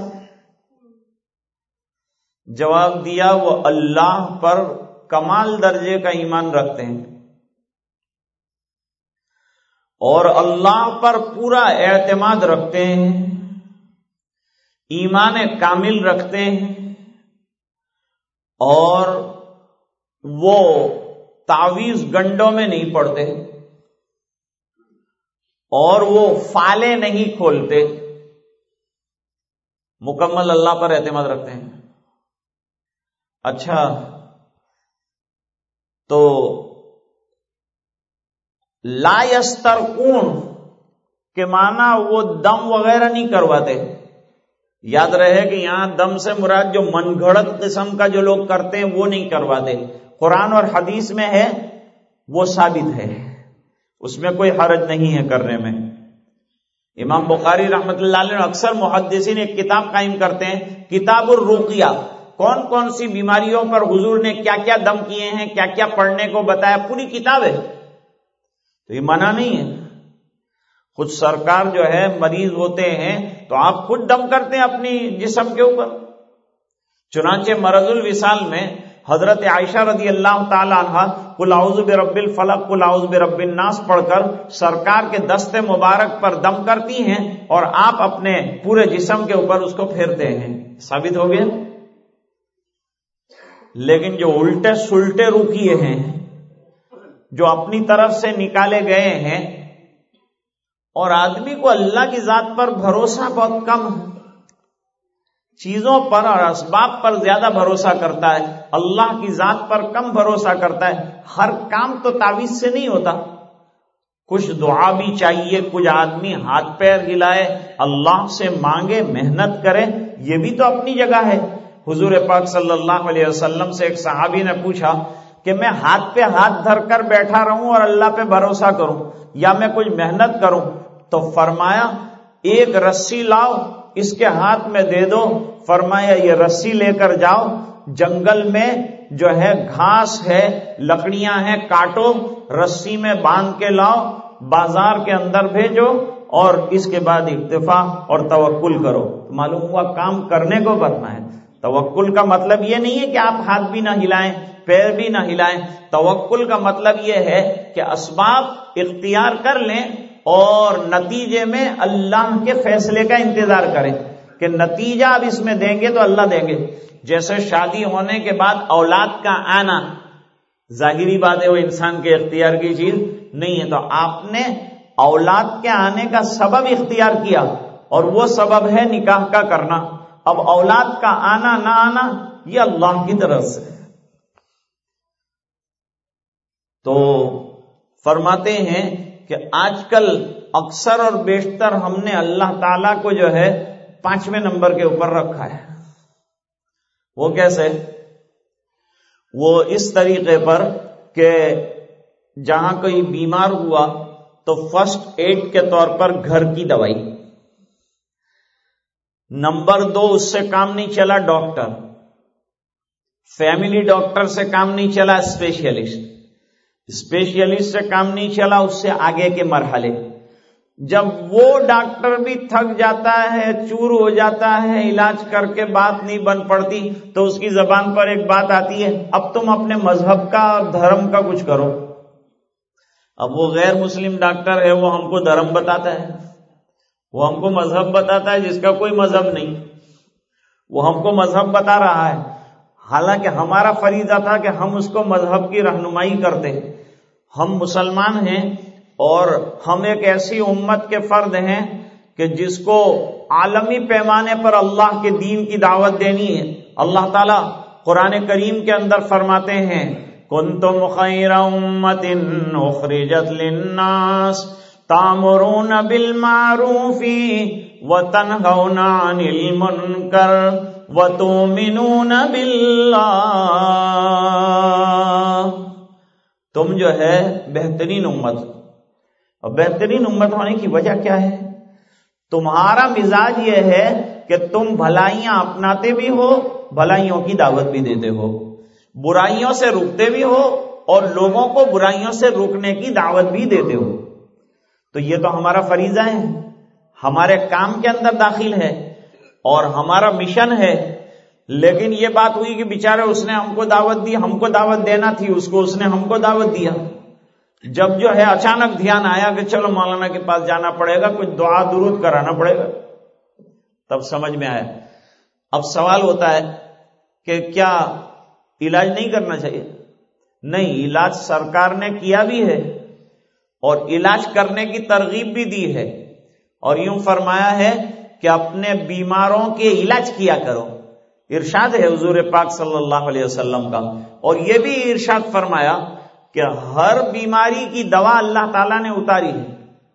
جواب دیا وہ اللہ پر کمال درجے کا ایمان رکھتے ہیں اور اللہ پر پورا اعتماد رکھتے ہیں، ایمان کامل رکھتے ہیں، اور وہ تعویذ گنڈوں میں نہیں پڑتے اور وہ فالے نہیں کھولتے، مکمل اللہ پر اعتماد رکھتے ہیں. اچھا، تو لا یسترقون کے معنی وہ دم وغیرہ نہیں کرواتے. یاد رہے کہ یہاں دم سے مراد جو من گھڑت قسم کا جو لوگ کرتے ہیں وہ نہیں کرواتے. قرآن اور حدیث میں ہے، وہ ثابت ہے، اس میں کوئی حرج نہیں ہے کرنے میں. امام بخاری رحمۃ اللہ علیہ اکثر محدثین ایک کتاب قائم کرتے ہیں، کتاب الرقیہ، کون کون سی بیماریوں پر حضور نے کیا کیا دم کیے ہیں، کیا کیا پڑھنے کو بتایا، پوری کتاب ہے. تو یہ منع نہیں ہے. خود سرکار جو ہے مریض ہوتے ہیں تو آپ خود دم کرتے ہیں اپنی جسم کے اوپر. چنانچہ مرض الوصال میں حضرت عائشہ رضی اللہ تعالی عنہ قل اعوذ برب الفلق قل اعوذ برب الناس پڑھ کر سرکار کے دست مبارک پر دم کرتی ہیں اور آپ اپنے پورے جسم کے اوپر اس کو پھیرتے ہیں. ثابت ہو گیا. لیکن جو الٹے سلٹے روکیے ہیں، جو اپنی طرف سے نکالے گئے ہیں، اور آدمی کو اللہ کی ذات پر بھروسہ بہت کم ہے، چیزوں پر اور اسباب پر زیادہ بھروسہ کرتا ہے، اللہ کی ذات پر کم بھروسہ کرتا ہے. ہر کام تو تعویذ سے نہیں ہوتا، کچھ دعا بھی چاہیے، کچھ آدمی ہاتھ پیر ہلائے، اللہ سے مانگے، محنت کرے، یہ بھی تو اپنی جگہ ہے. حضور پاک صلی اللہ علیہ وسلم سے ایک صحابی نے پوچھا کہ میں ہاتھ پہ ہاتھ دھر کر بیٹھا رہوں اور اللہ پہ بھروسہ کروں یا میں کچھ محنت کروں؟ تو فرمایا ایک رسی لاؤ، اس کے ہاتھ میں دے دو، فرمایا یہ رسی لے کر جاؤ، جنگل میں جو ہے گھاس ہے، لکڑیاں ہیں، کاٹو، رسی میں باندھ کے لاؤ، بازار کے اندر بھیجو، اور اس کے بعد اکتفا اور توکل کرو. معلوم ہوا کام کرنے کو کرنا ہے. توکل کا مطلب یہ نہیں ہے کہ آپ ہاتھ بھی نہ ہلائیں، پیر بھی نہ ہلائیں. توکل کا مطلب یہ ہے کہ اسباب اختیار کر لیں اور نتیجے میں اللہ کے فیصلے کا انتظار کریں کہ نتیجہ اب اس میں دیں گے تو اللہ دیں گے. جیسے شادی ہونے کے بعد اولاد کا آنا ظاہری بات ہے، وہ انسان کے اختیار کی چیز نہیں ہے، تو آپ نے اولاد کے آنے کا سبب اختیار کیا اور وہ سبب ہے نکاح کا کرنا. اب اولاد کا آنا نہ آنا یہ اللہ کی طرف سے. تو فرماتے ہیں کہ آج کل اکثر اور بیشتر ہم نے اللہ تعالیٰ کو جو ہے 5ویں نمبر کے اوپر رکھا ہے. وہ کیسے؟ وہ اس طریقے پر کہ جہاں کوئی بیمار ہوا تو فرسٹ ایڈ کے طور پر گھر کی دوائی، نمبر 2 اس سے کام نہیں چلا ڈاکٹر، فیملی ڈاکٹر سے کام نہیں چلا اسپیشلسٹ سے کام نہیں چلا، اس سے آگے کے مرحلے جب وہ ڈاکٹر بھی تھک جاتا ہے، چور ہو جاتا ہے، علاج کر کے بات نہیں بن پڑتی، تو اس کی زبان پر ایک بات آتی ہے، اب تم اپنے مذہب کا اور دھرم کا کچھ کرو۔ اب وہ غیر مسلم ڈاکٹر ہے، وہ ہم کو دھرم بتاتا ہے، وہ ہم کو مذہب بتاتا ہے جس کا کوئی مذہب نہیں، وہ ہم کو مذہب بتا رہا ہے، حالانکہ ہمارا فریضہ تھا کہ ہم اس کو مذہب کی رہنمائی کرتے۔ ہم مسلمان ہیں اور ہم ایک ایسی امت کے فرد ہیں کہ جس کو عالمی پیمانے پر اللہ کے دین کی دعوت دینی ہے۔ اللہ تعالیٰ قرآن کریم کے اندر فرماتے ہیں، کنتم خیر امۃ اخرجت للناس تأمرون بالمعروف وتنہون عن المنکر وتؤمنون باللہ۔ تم جو ہے بہترین امت، اور بہترین امت ہونے کی وجہ کیا ہے؟ تمہارا مزاج یہ ہے کہ تم بھلائیاں اپناتے بھی ہو، بھلائیوں کی دعوت بھی دیتے ہو، برائیوں سے روکتے بھی ہو اور لوگوں کو برائیوں سے روکنے کی دعوت بھی دیتے ہو۔ تو یہ تو ہمارا فریضہ ہے، ہمارے کام کے اندر داخل ہے اور ہمارا مشن ہے۔ لیکن یہ بات ہوئی کہ بیچارے اس نے ہم کو دعوت دی، ہم کو دعوت دینا تھی اس کو، اس نے ہم کو دعوت دیا۔ جب جو ہے اچانک دھیان آیا کہ چلو مولانا کے پاس جانا پڑے گا، کچھ دعا درود کرانا پڑے گا، تب سمجھ میں آیا۔ اب سوال ہوتا ہے کہ کیا علاج نہیں کرنا چاہیے؟ نہیں، علاج سرکار نے کیا بھی ہے اور علاج کرنے کی ترغیب بھی دی ہے، اور یوں فرمایا ہے کہ اپنے بیماروں کے علاج کیا کرو، ارشاد ہے حضور پاک صلی اللہ علیہ وسلم کا۔ اور یہ بھی ارشاد فرمایا کہ ہر بیماری کی دوا اللہ تعالیٰ نے اتاری ہے۔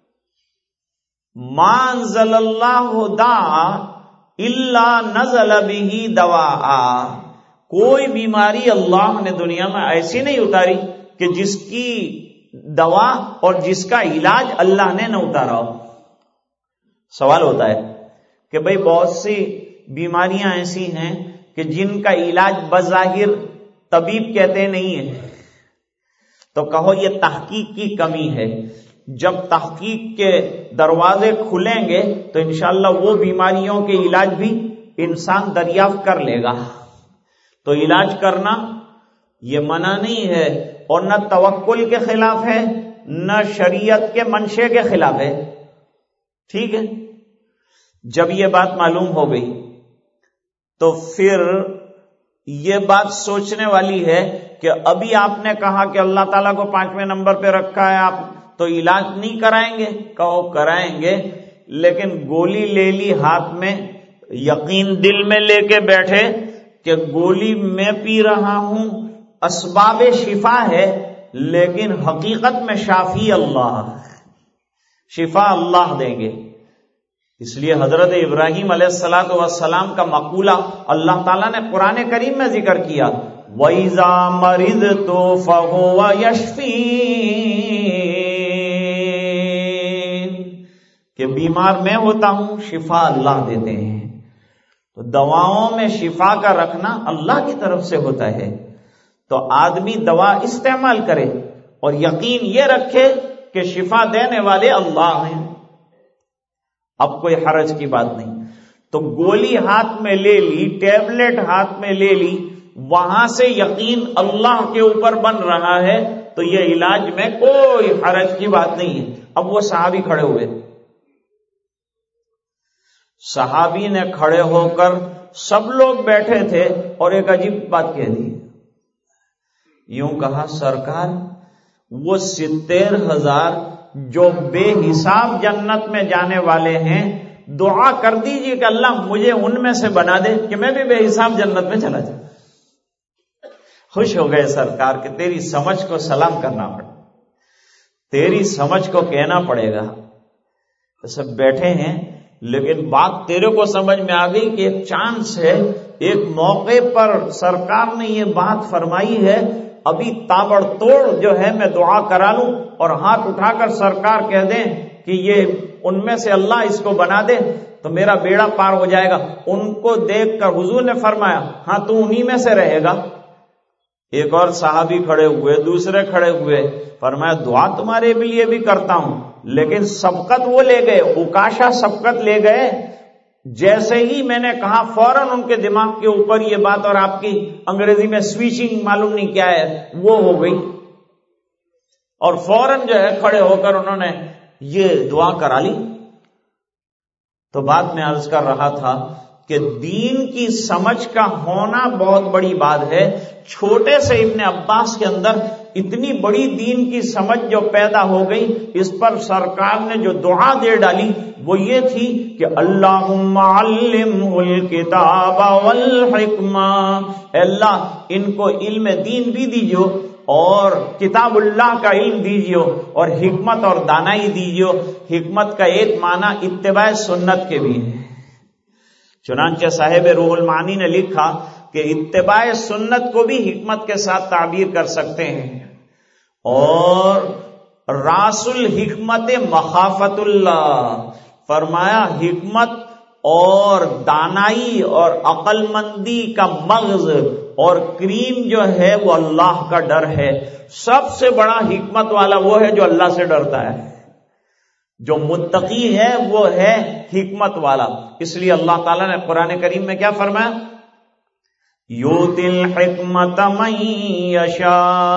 ما انزل اللہ داء الا نزل به دواء، کوئی بیماری اللہ نے دنیا میں ایسی نہیں اتاری کہ جس کی دوا اور جس کا علاج اللہ نے نہ اتارا ہو۔ سوال ہوتا ہے کہ بھئی بہت سی بیماریاں ایسی ہیں کہ جن کا علاج بظاہر طبیب کہتے نہیں ہیں، تو کہو یہ تحقیق کی کمی ہے۔ جب تحقیق کے دروازے کھلیں گے تو انشاءاللہ وہ بیماریوں کے علاج بھی انسان دریافت کر لے گا۔ تو علاج کرنا یہ منع نہیں ہے، اور نہ توکل کے خلاف ہے، نہ شریعت کے منشے کے خلاف ہے۔ ٹھیک ہے، جب یہ بات معلوم ہو گئی تو پھر یہ بات سوچنے والی ہے کہ ابھی آپ نے کہا کہ اللہ تعالیٰ کو 5ویں نمبر پہ رکھا ہے، آپ تو علاج نہیں کرائیں گے؟ کہو کرائیں گے، لیکن گولی لے لی ہاتھ میں، یقین دل میں لے کے بیٹھے کہ گولی میں پی رہا ہوں، اسباب شفا ہے، لیکن حقیقت میں شافی اللہ، شفا اللہ دیں گے۔ اس لیے حضرت ابراہیم علیہ السلام کا مقولہ اللہ تعالیٰ نے قرآن کریم میں ذکر کیا، وَإِذَا مَرِضْتُ فَهُوَ يَشْفِينِ، کہ بیمار میں ہوتا ہوں، شفا اللہ دیتے ہیں۔ تو دواؤں میں شفا کا رکھنا اللہ کی طرف سے ہوتا ہے، تو آدمی دوا استعمال کرے اور یقین یہ رکھے کہ شفا دینے والے اللہ ہیں۔ اب کوئی حرج کی بات نہیں۔ تو گولی ہاتھ میں لے لی، ٹیبلٹ ہاتھ میں لے لی، وہاں سے یقین اللہ کے اوپر بن رہا ہے، تو یہ علاج میں کوئی حرج کی بات نہیں ہے۔ اب وہ صحابی کھڑے ہوئے، صحابی نے کھڑے ہو کر، سب لوگ بیٹھے تھے، اور ایک عجیب بات کہہ دی، یوں کہا، سرکار وہ 70,000 جو بے حساب جنت میں جانے والے ہیں، دعا کر دیجیے کہ اللہ مجھے ان میں سے بنا دے کہ میں بھی بے حساب جنت میں چلا جاؤں۔ خوش ہو گئے سرکار کہ تیری سمجھ کو سلام کرنا پڑے، تیری سمجھ کو کہنا پڑے گا۔ سب بیٹھے ہیں، لیکن بات تیرے کو سمجھ میں آ گئی کہ ایک چانس ہے، ایک موقع پر سرکار نے یہ بات فرمائی ہے، ابھی تابڑ توڑ جو ہے میں دعا کرا لوں اور ہاتھ اٹھا کر سرکار کہہ دیں کہ یہ ان میں سے اللہ اس کو بنا دے تو میرا بیڑا پار ہو جائے گا۔ ان کو دیکھ کر حضور نے فرمایا، ہاں تو انہی میں سے رہے گا۔ ایک اور صحابی کھڑے ہوئے، دوسرے کھڑے ہوئے، فرمایا دعا تمہارے لیے بھی کرتا ہوں، لیکن سبقت وہ لے گئے، اکاشا سبقت لے گئے، جیسے ہی میں نے کہا فوراً ان کے دماغ کے اوپر یہ بات، اور آپ کی انگریزی میں سوئچنگ معلوم نہیں کیا ہے، وہ ہو گئی، اور فوراً جو ہے کھڑے ہو کر انہوں نے یہ دعا کرا لی۔ تو بات میں عرض کر رہا تھا کہ دین کی سمجھ کا ہونا بہت بڑی بات ہے۔ چھوٹے سے ابن عباس کے اندر اتنی بڑی دین کی سمجھ جو پیدا ہو گئی، اس پر سرکار نے جو دعا دے ڈالی وہ یہ تھی کہ اللہم علمہ الکتاب والحکمہ، اے اللہ ان کو علم دین بھی دیجو اور کتاب اللہ کا علم دیجیو اور حکمت اور دانائی دیجیو۔ حکمت کا ایک معنی اتباع سنت کے بھی ہے، چنانچہ صاحب روح المعانی نے لکھا کہ اتباع سنت کو بھی حکمت کے ساتھ تعبیر کر سکتے ہیں، اور راس الحکمت مخافت اللہ، فرمایا حکمت اور دانائی اور عقل مندی کا مغز اور کریم جو ہے وہ اللہ کا ڈر ہے۔ سب سے بڑا حکمت والا وہ ہے جو اللہ سے ڈرتا ہے، جو متقی ہے وہ ہے حکمت والا۔ اس لیے اللہ تعالیٰ نے قرآن کریم میں کیا فرمایا؟ یؤتی الحکمت من یشاء،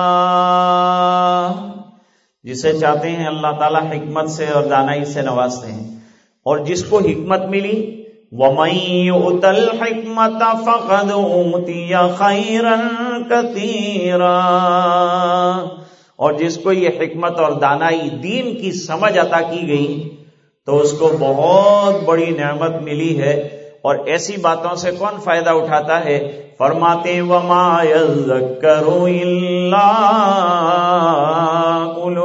جسے چاہتے ہیں اللہ تعالیٰ حکمت سے اور دانائی سے نوازتے ہیں، اور جس کو حکمت ملی وَمَن يُؤْتَ الْحِكْمَةَ فَقَدْ أُوتِيَ خَيْرًا كَثِيرًا، اور جس کو یہ حکمت اور دانائی دین کی سمجھ عطا کی گئی تو اس کو بہت بڑی نعمت ملی ہے۔ اور ایسی باتوں سے کون فائدہ اٹھاتا ہے؟ فرماتے وَمَا يَذَّكَّرُ إِلَّا أُولُو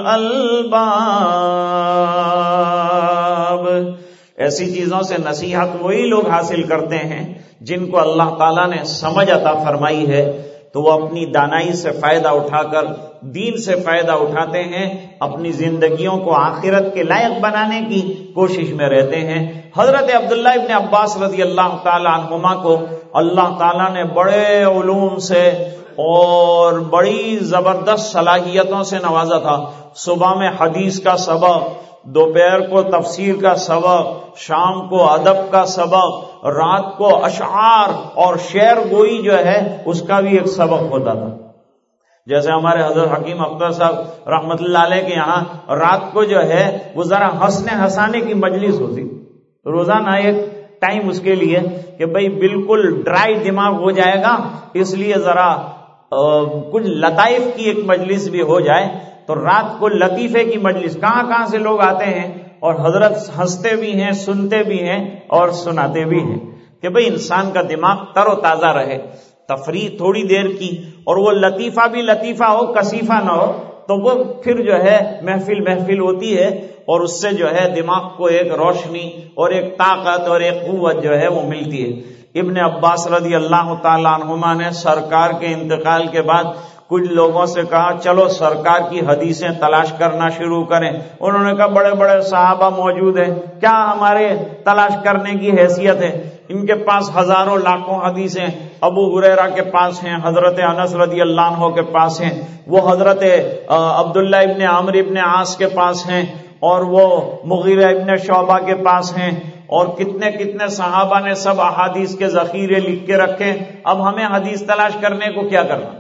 الْأَلْبَابِ، ایسی چیزوں سے نصیحت وہی لوگ حاصل کرتے ہیں جن کو اللہ تعالیٰ نے سمجھ عطا فرمائی ہے، تو وہ اپنی دانائی سے فائدہ اٹھا کر دین سے فائدہ اٹھاتے ہیں، اپنی زندگیوں کو آخرت کے لائق بنانے کی کوشش میں رہتے ہیں۔ حضرت عبداللہ ابن عباس رضی اللہ تعالیٰ عنہما کو اللہ تعالیٰ نے بڑے علوم سے اور بڑی زبردست صلاحیتوں سے نوازا تھا۔ صبح میں حدیث کا سبق، دوپہر کو تفسیر کا سبق، شام کو ادب کا سبق، رات کو اشعار اور شعر گوئی جو ہے اس کا بھی ایک سبق ہوتا تھا۔ جیسے ہمارے حضرت حکیم اختر صاحب رحمت اللہ علیہ کے یہاں رات کو جو ہے وہ ذرا ہنسنے ہنسانے کی مجلس ہوتی، روزانہ ایک ٹائم اس کے لیے کہ بھئی بالکل ڈرائی دماغ ہو جائے گا، اس لیے ذرا کچھ لطائف کی ایک مجلس بھی ہو جائے۔ تو رات کو لطیفے کی مجلس، کہاں کہاں سے لوگ آتے ہیں اور حضرت ہنستے بھی ہیں، سنتے بھی ہیں اور سناتے بھی ہیں کہ بھئی انسان کا دماغ تر و تازہ رہے۔ تفریح تھوڑی دیر کی، اور وہ لطیفہ بھی لطیفہ ہو، کثیفہ نہ ہو، تو وہ پھر جو ہے محفل ہوتی ہے، اور اس سے جو ہے دماغ کو ایک روشنی اور ایک طاقت اور ایک قوت جو ہے وہ ملتی ہے۔ ابن عباس رضی اللہ تعالیٰ عنہما نے سرکار کے انتقال کے بعد کچھ لوگوں سے کہا چلو سرکار کی حدیثیں تلاش کرنا شروع کریں۔ انہوں نے کہا بڑے بڑے صحابہ موجود ہیں، کیا ہمارے تلاش کرنے کی حیثیت ہے؟ ان کے پاس ہزاروں لاکھوں حدیثیں ابو ہریرہ کے پاس ہیں، حضرت انس رضی اللہ عنہ کے پاس ہیں، وہ حضرت عبداللہ ابن عمرو ابن عاص کے پاس ہیں، اور وہ مغیرہ ابن شعبہ کے پاس ہیں، اور کتنے کتنے صحابہ نے سب احادیث کے ذخیرے لکھ کے رکھے، اب ہمیں حدیث تلاش کرنے کو کیا کرنا؟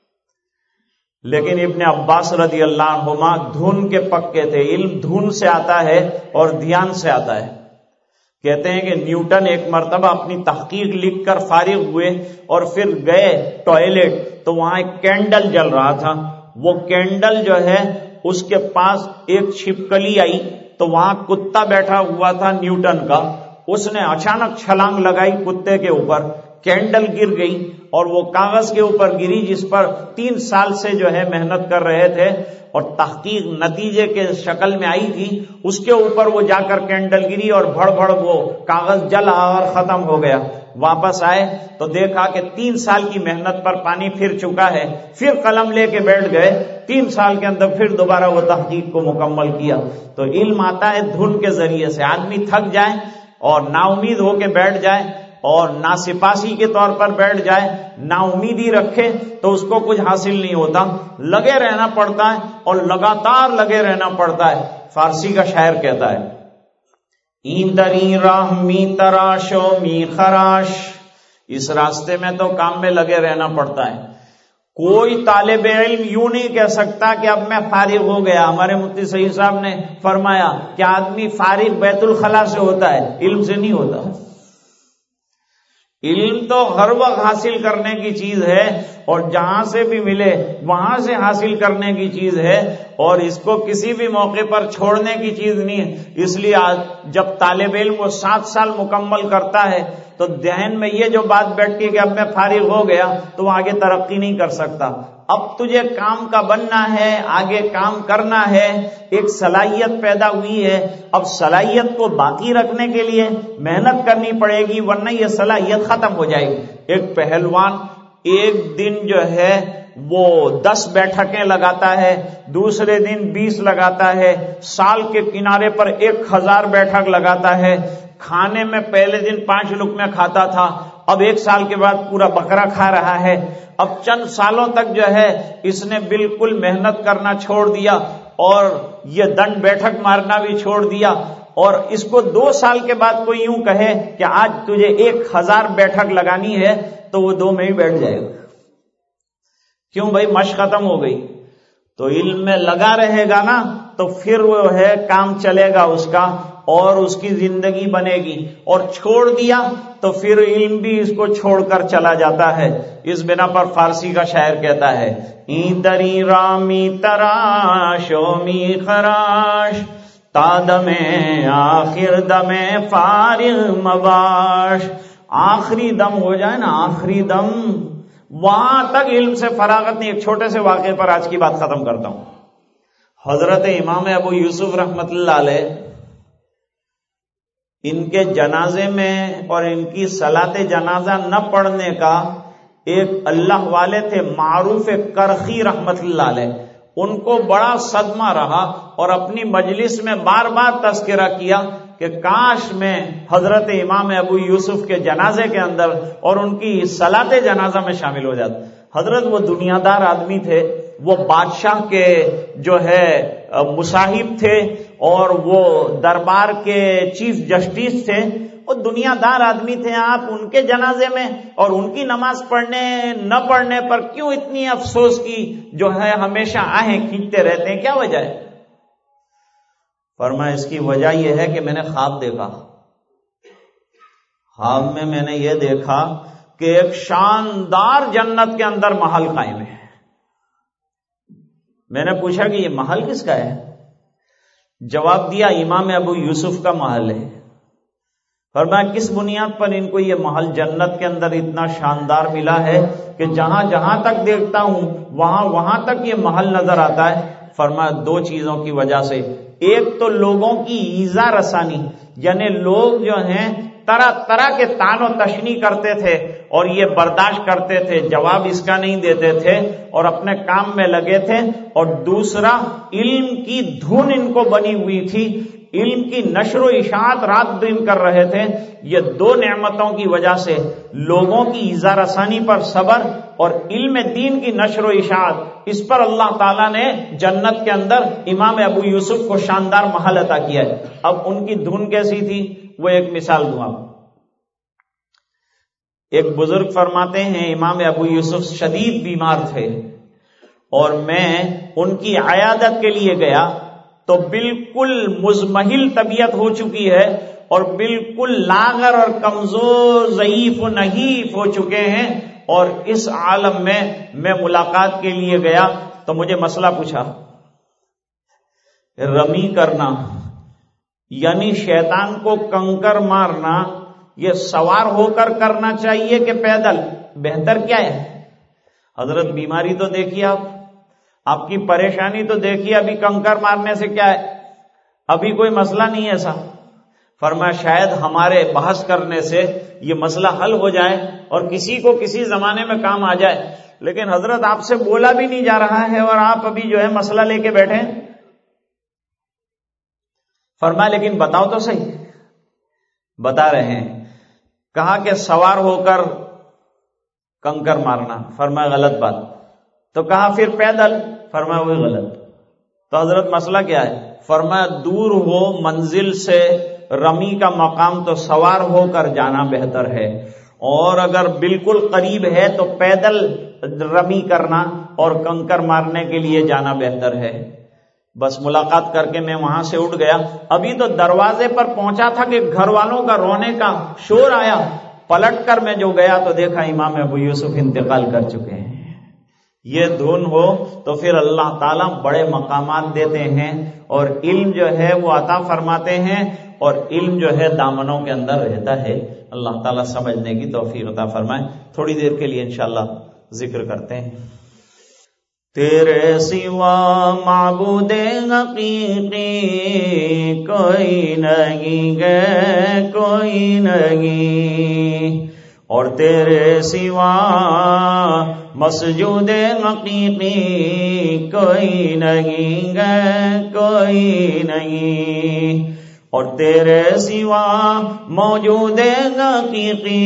لیکن ابن عباس رضی اللہ عنہما دھن کے پکے تھے، علم دھن سے آتا ہے اور دھیان سے آتا ہے۔ کہتے ہیں کہ نیوٹن ایک مرتبہ اپنی تحقیق لکھ کر فارغ ہوئے اور پھر گئے ٹوائلٹ، تو وہاں ایک کینڈل جل رہا تھا، وہ کینڈل جو ہے اس کے پاس ایک چھپکلی آئی، تو وہاں کتا بیٹھا ہوا تھا نیوٹن کا، اس نے اچانک چھلانگ لگائی کتے کے اوپر، کینڈل گر گئی اور وہ کاغذ کے اوپر گری جس پر 3 سال سے جو ہے محنت کر رہے تھے، اور تحقیق نتیجے کے شکل میں آئی تھی، اس کے اوپر وہ جا کر کینڈل گری اور بھڑ بھڑ وہ کاغذ جلا اور ختم ہو گیا۔ واپس آئے تو دیکھا کہ 3 سال کی محنت پر پانی پھر چکا ہے، پھر قلم لے کے بیٹھ گئے، 3 سال کے اندر پھر دوبارہ وہ تحقیق کو مکمل کیا۔ تو علم آتا ہے دھن کے ذریعے سے، آدمی تھک جائے اور نا امید ہو کے بیٹھ جائے اور ناسپاسی کے طور پر بیٹھ جائے، نا امیدی رکھے تو اس کو کچھ حاصل نہیں ہوتا، لگے رہنا پڑتا ہے اور لگاتار لگے رہنا پڑتا ہے۔ فارسی کا شاعر کہتا ہے این دری راہ می تراش و می خراش، اس راستے میں تو کام میں لگے رہنا پڑتا ہے. کوئی طالب علم یوں نہیں کہہ سکتا کہ اب میں فارغ ہو گیا. ہمارے مفتی سعید صاحب نے فرمایا کہ آدمی فارغ بیت الخلا سے ہوتا ہے، علم سے نہیں ہوتا. علم تو ہر وقت حاصل کرنے کی چیز ہے، اور جہاں سے بھی ملے وہاں سے حاصل کرنے کی چیز ہے، اور اس کو کسی بھی موقع پر چھوڑنے کی چیز نہیں ہے. اس لیے جب طالب علم وہ 7 سال مکمل کرتا ہے تو ذہن میں یہ جو بات بیٹھتی ہے کہ اب میں فارغ ہو گیا تو وہ آگے ترقی نہیں کر سکتا. اب تجھے کام کا بننا ہے، آگے کام کرنا ہے، ایک صلاحیت پیدا ہوئی ہے. اب صلاحیت کو باقی رکھنے کے لیے محنت کرنی پڑے گی، ورنہ یہ صلاحیت ختم ہو جائے گی. ایک پہلوان ایک دن جو ہے وہ 10 بیٹھکیں لگاتا ہے، دوسرے دن 20 لگاتا ہے، سال کے کنارے پر 1000 بیٹھک لگاتا ہے. کھانے میں پہلے دن 5 لقمے کھاتا تھا، اب 1 سال کے بعد پورا بکرا کھا رہا ہے. اب چند سالوں تک جو ہے اس نے بالکل محنت کرنا چھوڑ دیا اور یہ دنڈ بیٹھک مارنا بھی چھوڑ دیا. اور اس کو 2 سال کے بعد کوئی یوں کہے کہ آج تجھے 1000 بیٹھک لگانی ہے تو وہ 2 میں ہی بیٹھ جائے گا. کیوں بھائی؟ مشق ختم ہو گئی. تو علم میں لگا رہے گا نا تو پھر وہ ہے کام چلے گا اس کا اور اس کی زندگی بنے گی. اور چھوڑ دیا تو پھر علم بھی اس کو چھوڑ کر چلا جاتا ہے. اس بنا پر فارسی کا شاعر کہتا ہے این دری رامی تراش و می خراش، تا دم آخر دم فارغ مباش. آخری دم ہو جائے نا، آخری دم، وہاں تک علم سے فراغت نہیں. ایک چھوٹے سے واقعے پر آج کی بات ختم کرتا ہوں. حضرت امام ابو یوسف رحمت اللہ علیہ، ان کے جنازے میں اور ان کی صلاۃ جنازہ نہ پڑھنے کا ایک اللہ والے تھے معروف کرخی رحمت اللہ علیہ، ان کو بڑا صدمہ رہا اور اپنی مجلس میں بار بار تذکرہ کیا کہ کاش میں حضرت امام ابو یوسف کے جنازے کے اندر اور ان کی صلاۃ جنازہ میں شامل ہو جاتا. حضرت وہ دنیا دار آدمی تھے، وہ بادشاہ کے جو ہے مصاحب تھے اور وہ دربار کے چیف جسٹس تھے. وہ دنیا دار آدمی تھے، آپ ان کے جنازے میں اور ان کی نماز پڑھنے نہ پڑھنے پر کیوں اتنی افسوس کی جو ہے ہمیشہ آہیں کھینچتے رہتے ہیں؟ کیا وجہ ہے؟ فرمایا اس کی وجہ یہ ہے کہ میں نے خواب دیکھا. خواب میں نے یہ دیکھا کہ ایک شاندار جنت کے اندر محل قائم ہے. میں نے پوچھا کہ یہ محل کس کا ہے؟ جواب دیا امام ابو یوسف کا محل ہے. فرمایا کس بنیاد پر ان کو یہ محل جنت کے اندر اتنا شاندار ملا ہے کہ جہاں جہاں تک دیکھتا ہوں وہاں تک یہ محل نظر آتا ہے؟ فرمایا 2 چیزوں کی وجہ سے. ایک تو لوگوں کی ایذا رسانی، یعنی لوگ جو ہیں طرح طرح کے طعن و تشنیع کرتے تھے اور یہ برداشت کرتے تھے، جواب اس کا نہیں دیتے تھے اور اپنے کام میں لگے تھے. اور دوسرا علم کی دھن ان کو بنی ہوئی تھی، علم کی نشر و اشاعت رات دن کر رہے تھے. یہ 2 نعمتوں کی وجہ سے لوگوں کی ایذا رسانی پر صبر اور علم دین کی نشر و اشاعت، اس پر اللہ تعالیٰ نے جنت کے اندر امام ابو یوسف کو شاندار محل عطا کیا ہے. اب ان کی دھن کیسی تھی وہ ایک مثال دوں آپ. ایک بزرگ فرماتے ہیں امام ابو یوسف شدید بیمار تھے اور میں ان کی عیادت کے لیے گیا تو بالکل مزمحل طبیعت ہو چکی ہے اور بالکل لاغر اور کمزور، ضعیف و نحیف ہو چکے ہیں. اور اس عالم میں ملاقات کے لیے گیا تو مجھے مسئلہ پوچھا. رمی کرنا یعنی شیطان کو کنکر مارنا، یہ سوار ہو کر کرنا چاہیے کہ پیدل؟ بہتر کیا ہے؟ حضرت بیماری تو دیکھیے، آپ کی پریشانی تو دیکھیے، ابھی کنکر مارنے سے کیا ہے؟ ابھی کوئی مسئلہ نہیں ایسا. فرمایا شاید ہمارے بحث کرنے سے یہ مسئلہ حل ہو جائے اور کسی کو کسی زمانے میں کام آ جائے. لیکن حضرت آپ سے بولا بھی نہیں جا رہا ہے اور آپ ابھی جو ہے مسئلہ لے کے بیٹھے. فرمایا لیکن بتاؤ تو صحیح. بتا رہے ہیں. کہا کہ سوار ہو کر کنکر مارنا. فرمایا غلط بات. تو کہا پھر پیدل. فرمایا وہی غلط. تو حضرت مسئلہ کیا ہے؟ فرمایا دور ہو منزل سے رمی کا مقام تو سوار ہو کر جانا بہتر ہے، اور اگر بالکل قریب ہے تو پیدل رمی کرنا اور کنکر مارنے کے لیے جانا بہتر ہے۔ بس ملاقات کر کے میں وہاں سے اٹھ گیا، ابھی تو دروازے پر پہنچا تھا کہ گھر والوں کا رونے کا شور آیا، پلٹ کر میں جو گیا تو دیکھا امام ابو یوسف انتقال کر چکے ہیں۔ یہ دھن ہو تو پھر اللہ تعالیٰ بڑے مقامات دیتے ہیں، اور علم جو ہے وہ عطا فرماتے ہیں، اور علم جو ہے دامنوں کے اندر رہتا ہے۔ اللہ تعالیٰ سمجھنے کی توفیق عطا فرمائے۔ تھوڑی دیر کے لیے انشاءاللہ ذکر کرتے ہیں۔ تیرے سوا معبود حقیقی کوئی نہیں ہے، کوئی نہیں، اور تیرے سوا مسجود حقیقی کوئی نہیں ہے، کوئی نہیں، اور تیرے سوا موجود حقیقی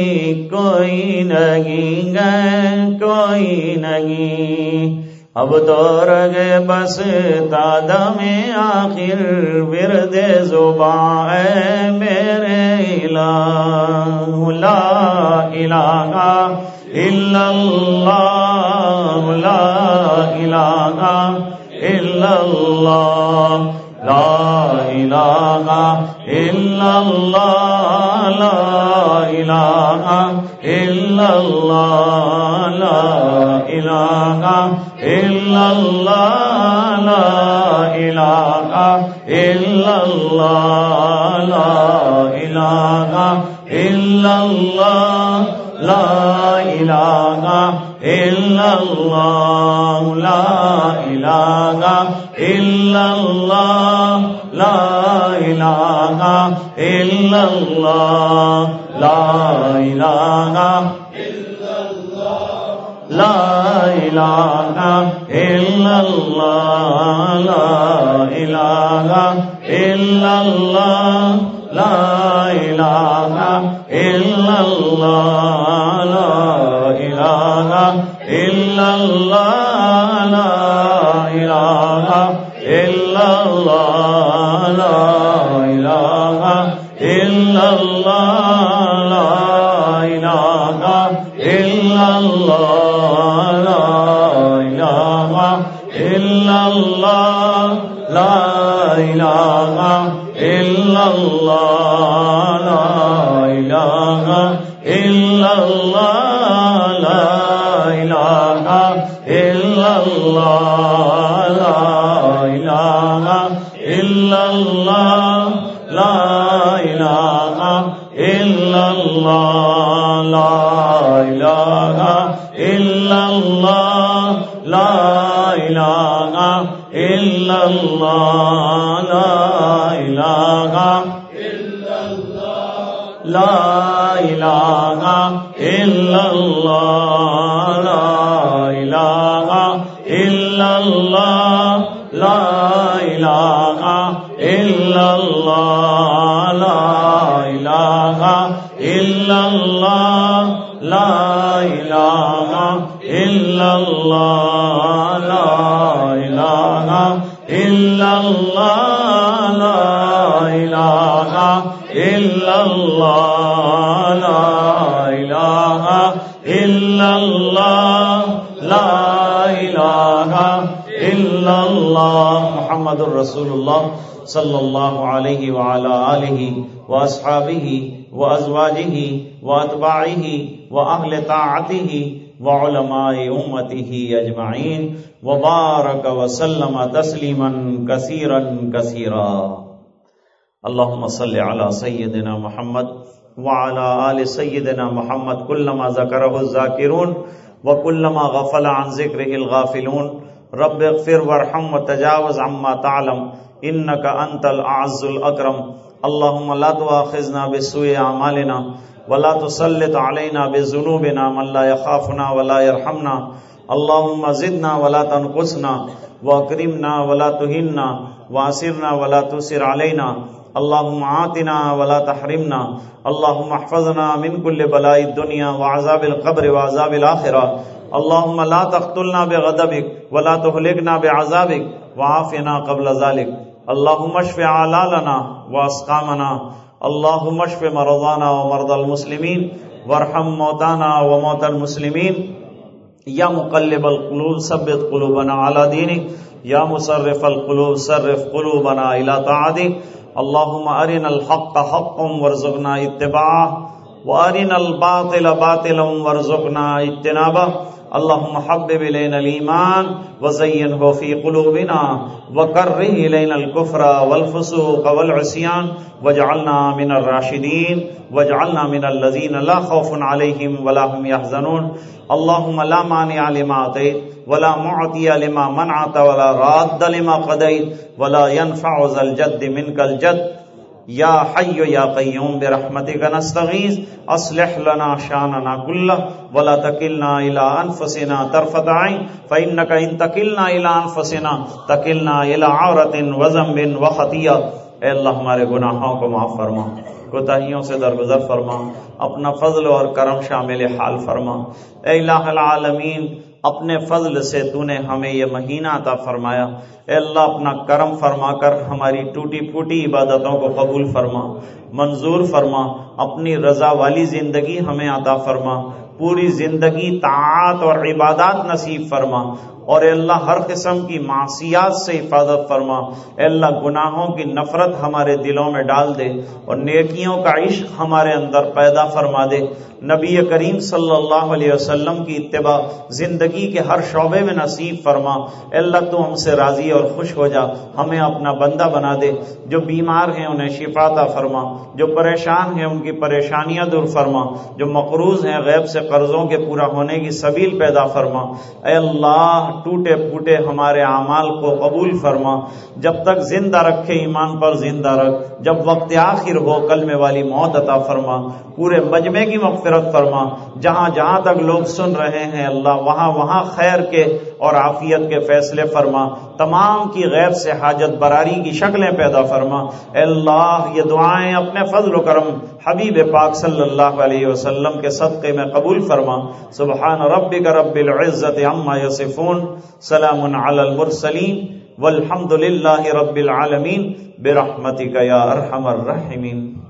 کوئی نہیں ہے، کوئی نہیں۔ اب تو رگے بس تادم آخر ورد زباں ہے میرے الہ، لا الہ الا اللہ، لا الہ الا اللہ، لا الہ الا اللہ، لا الہ الا اللہ، لا الہ الا اللہ، لا الہ الا اللہ، لا الہ الا اللہ، لا الہ الا اللہ، لا الہ الا اللہ، لا الہ الا اللہ، لا الہ لا الہ الا اللہ، لا الہ الا اللہ، لا الہ الا اللہ، لا الہ الا اللہ، لا الہ الا اللہ، لا الہ الا اللہ، لا الہ الا اللہ، الا اللہ، لا الہ الا اللہ، لا الہ الا اللہ، لا الہ الا اللہ، لا الہ الا اللہ، لا الہ الا اللہ، لا الہ الا اللہ، لا الہ الا اللہ، لا الہ الا اللہ، لا الہ الا اللہ، لا الہ الا اللہ، لا الہ الا اللہ، لا الہ الا اللہ، لا الہ الا اللہ، لا الہ الا اللہ، لا الہ الا اللہ، لا الہ الا اللہ، لا الہ الا اللہ۔ محمد الرسول اللہ صلی اللہ علیہ وعلی آلہ واصحابہ وازواجہ واتباعہ واہل طاعتہ وعلماء امتہ اجمعین وبارک وسلم تسلیما کثیرا کثیرا۔ اللہم صل علی سیدنا محمد وعلی آل سیدنا محمد کلما ذکرہ الذاکرون وکلما غفل عن ذکرہ الغافلون۔ رب اغفر وارحم وتجاوز عما تعلم انک انت الاعز الاکرم۔ اللہم لا تؤاخذنا بسوء اعمالنا ولا تسلط علینا بذنوبنا من لا یخافنا ولا یرحمنا۔ اللہم زدنا ولا تنقصنا واکرمنا ولا تہنا واسرنا ولا تسر علینا۔ اللہم آتنا ولا تحرمنا۔ اللہم احفظنا من کل بلاء الدنیا وعذاب القبر وعذاب الآخرہ۔ اللہم لا تقتلنا بغضبک ولا تہلکنا بعذابک وعافنا قبل ذلک۔ اللهم اشف اعلالنا واسقامنا، اللهم اشف مرضانا ومرضى المسلمين وارحم موتانا وموتى المسلمين، یا مقلب القلوب ثبت قلوبنا على دينك، یا مصرف القلوب صرف قلوبنا الى طاعتك، اللهم ارنا الحق حقا وارزقنا اتباعه وارنا الباطل باطلا وارزقنا اجتنابه، اللهم حبب إلينا الإيمان وزينه في قلوبنا وكره إلينا الكفر والفسوق والعصيان واجعلنا من الراشدين واجعلنا من الذين لا خوف عليهم ولا هم يحزنون، اللهم لا مانع لما أعطيت ولا معطي لما منعت ولا راد لما قضيت ولا ينفع ذا الجد منك الجد، یا حی یا قیوم برحمتک نستغیث، اصلح لنا شاننا کلہ ولا تکلنا الی انفسنا طرفۃ عین فانک ان تکلنا الی انفسنا تکلنا الی عورۃ وذنب وخطیہ۔ اے اللہ ہمارے گناہوں کو معاف فرما، کوتاہیوں سے درگزر فرما، اپنا فضل اور کرم شامل حال فرما۔ اے الہ العالمین، اپنے فضل سے تو نے ہمیں یہ مہینہ عطا فرمایا، اے اللہ اپنا کرم فرما کر ہماری ٹوٹی پھوٹی عبادتوں کو قبول فرما، منظور فرما، اپنی رضا والی زندگی ہمیں عطا فرما، پوری زندگی طاعات اور عبادات نصیب فرما، اور اے اللہ ہر قسم کی معصیات سے حفاظت فرما، اے اللہ گناہوں کی نفرت ہمارے دلوں میں ڈال دے اور نیکیوں کا عشق ہمارے اندر پیدا فرما دے، نبی کریم صلی اللہ علیہ وسلم کی اتباع زندگی کے ہر شعبے میں نصیب فرما، اے اللہ تو ہم سے راضی اور خوش ہو جا، ہمیں اپنا بندہ بنا دے، جو بیمار ہیں انہیں شفا عطا فرما، جو پریشان ہیں ان کی پریشانیاں دور فرما، جو مقروض ہیں غیب سے قرضوں کے پورا ہونے کی سبیل پیدا فرما، اے اللہ ٹوٹے پھوٹے ہمارے اعمال کو قبول فرما، جب تک زندہ رکھے ایمان پر زندہ رکھ، جب وقت آخر ہو کلمے والی موت عطا فرما، پورے مجمع کی مغفرت فرما، جہاں جہاں تک لوگ سن رہے ہیں اللہ وہاں وہاں خیر کے اور عافیت کے فیصلے فرما، تمام کی غیب سے حاجت براری کی شکلیں پیدا فرما، اے اللہ یہ دعائیں اپنے فضل و کرم حبیب پاک صلی اللہ علیہ وسلم کے صدقے میں قبول فرما۔ سبحان ربک رب العزت عما یصفون، سلام علی المرسلین والحمد للہ رب العالمین، برحمتک یا ارحم الراحمین۔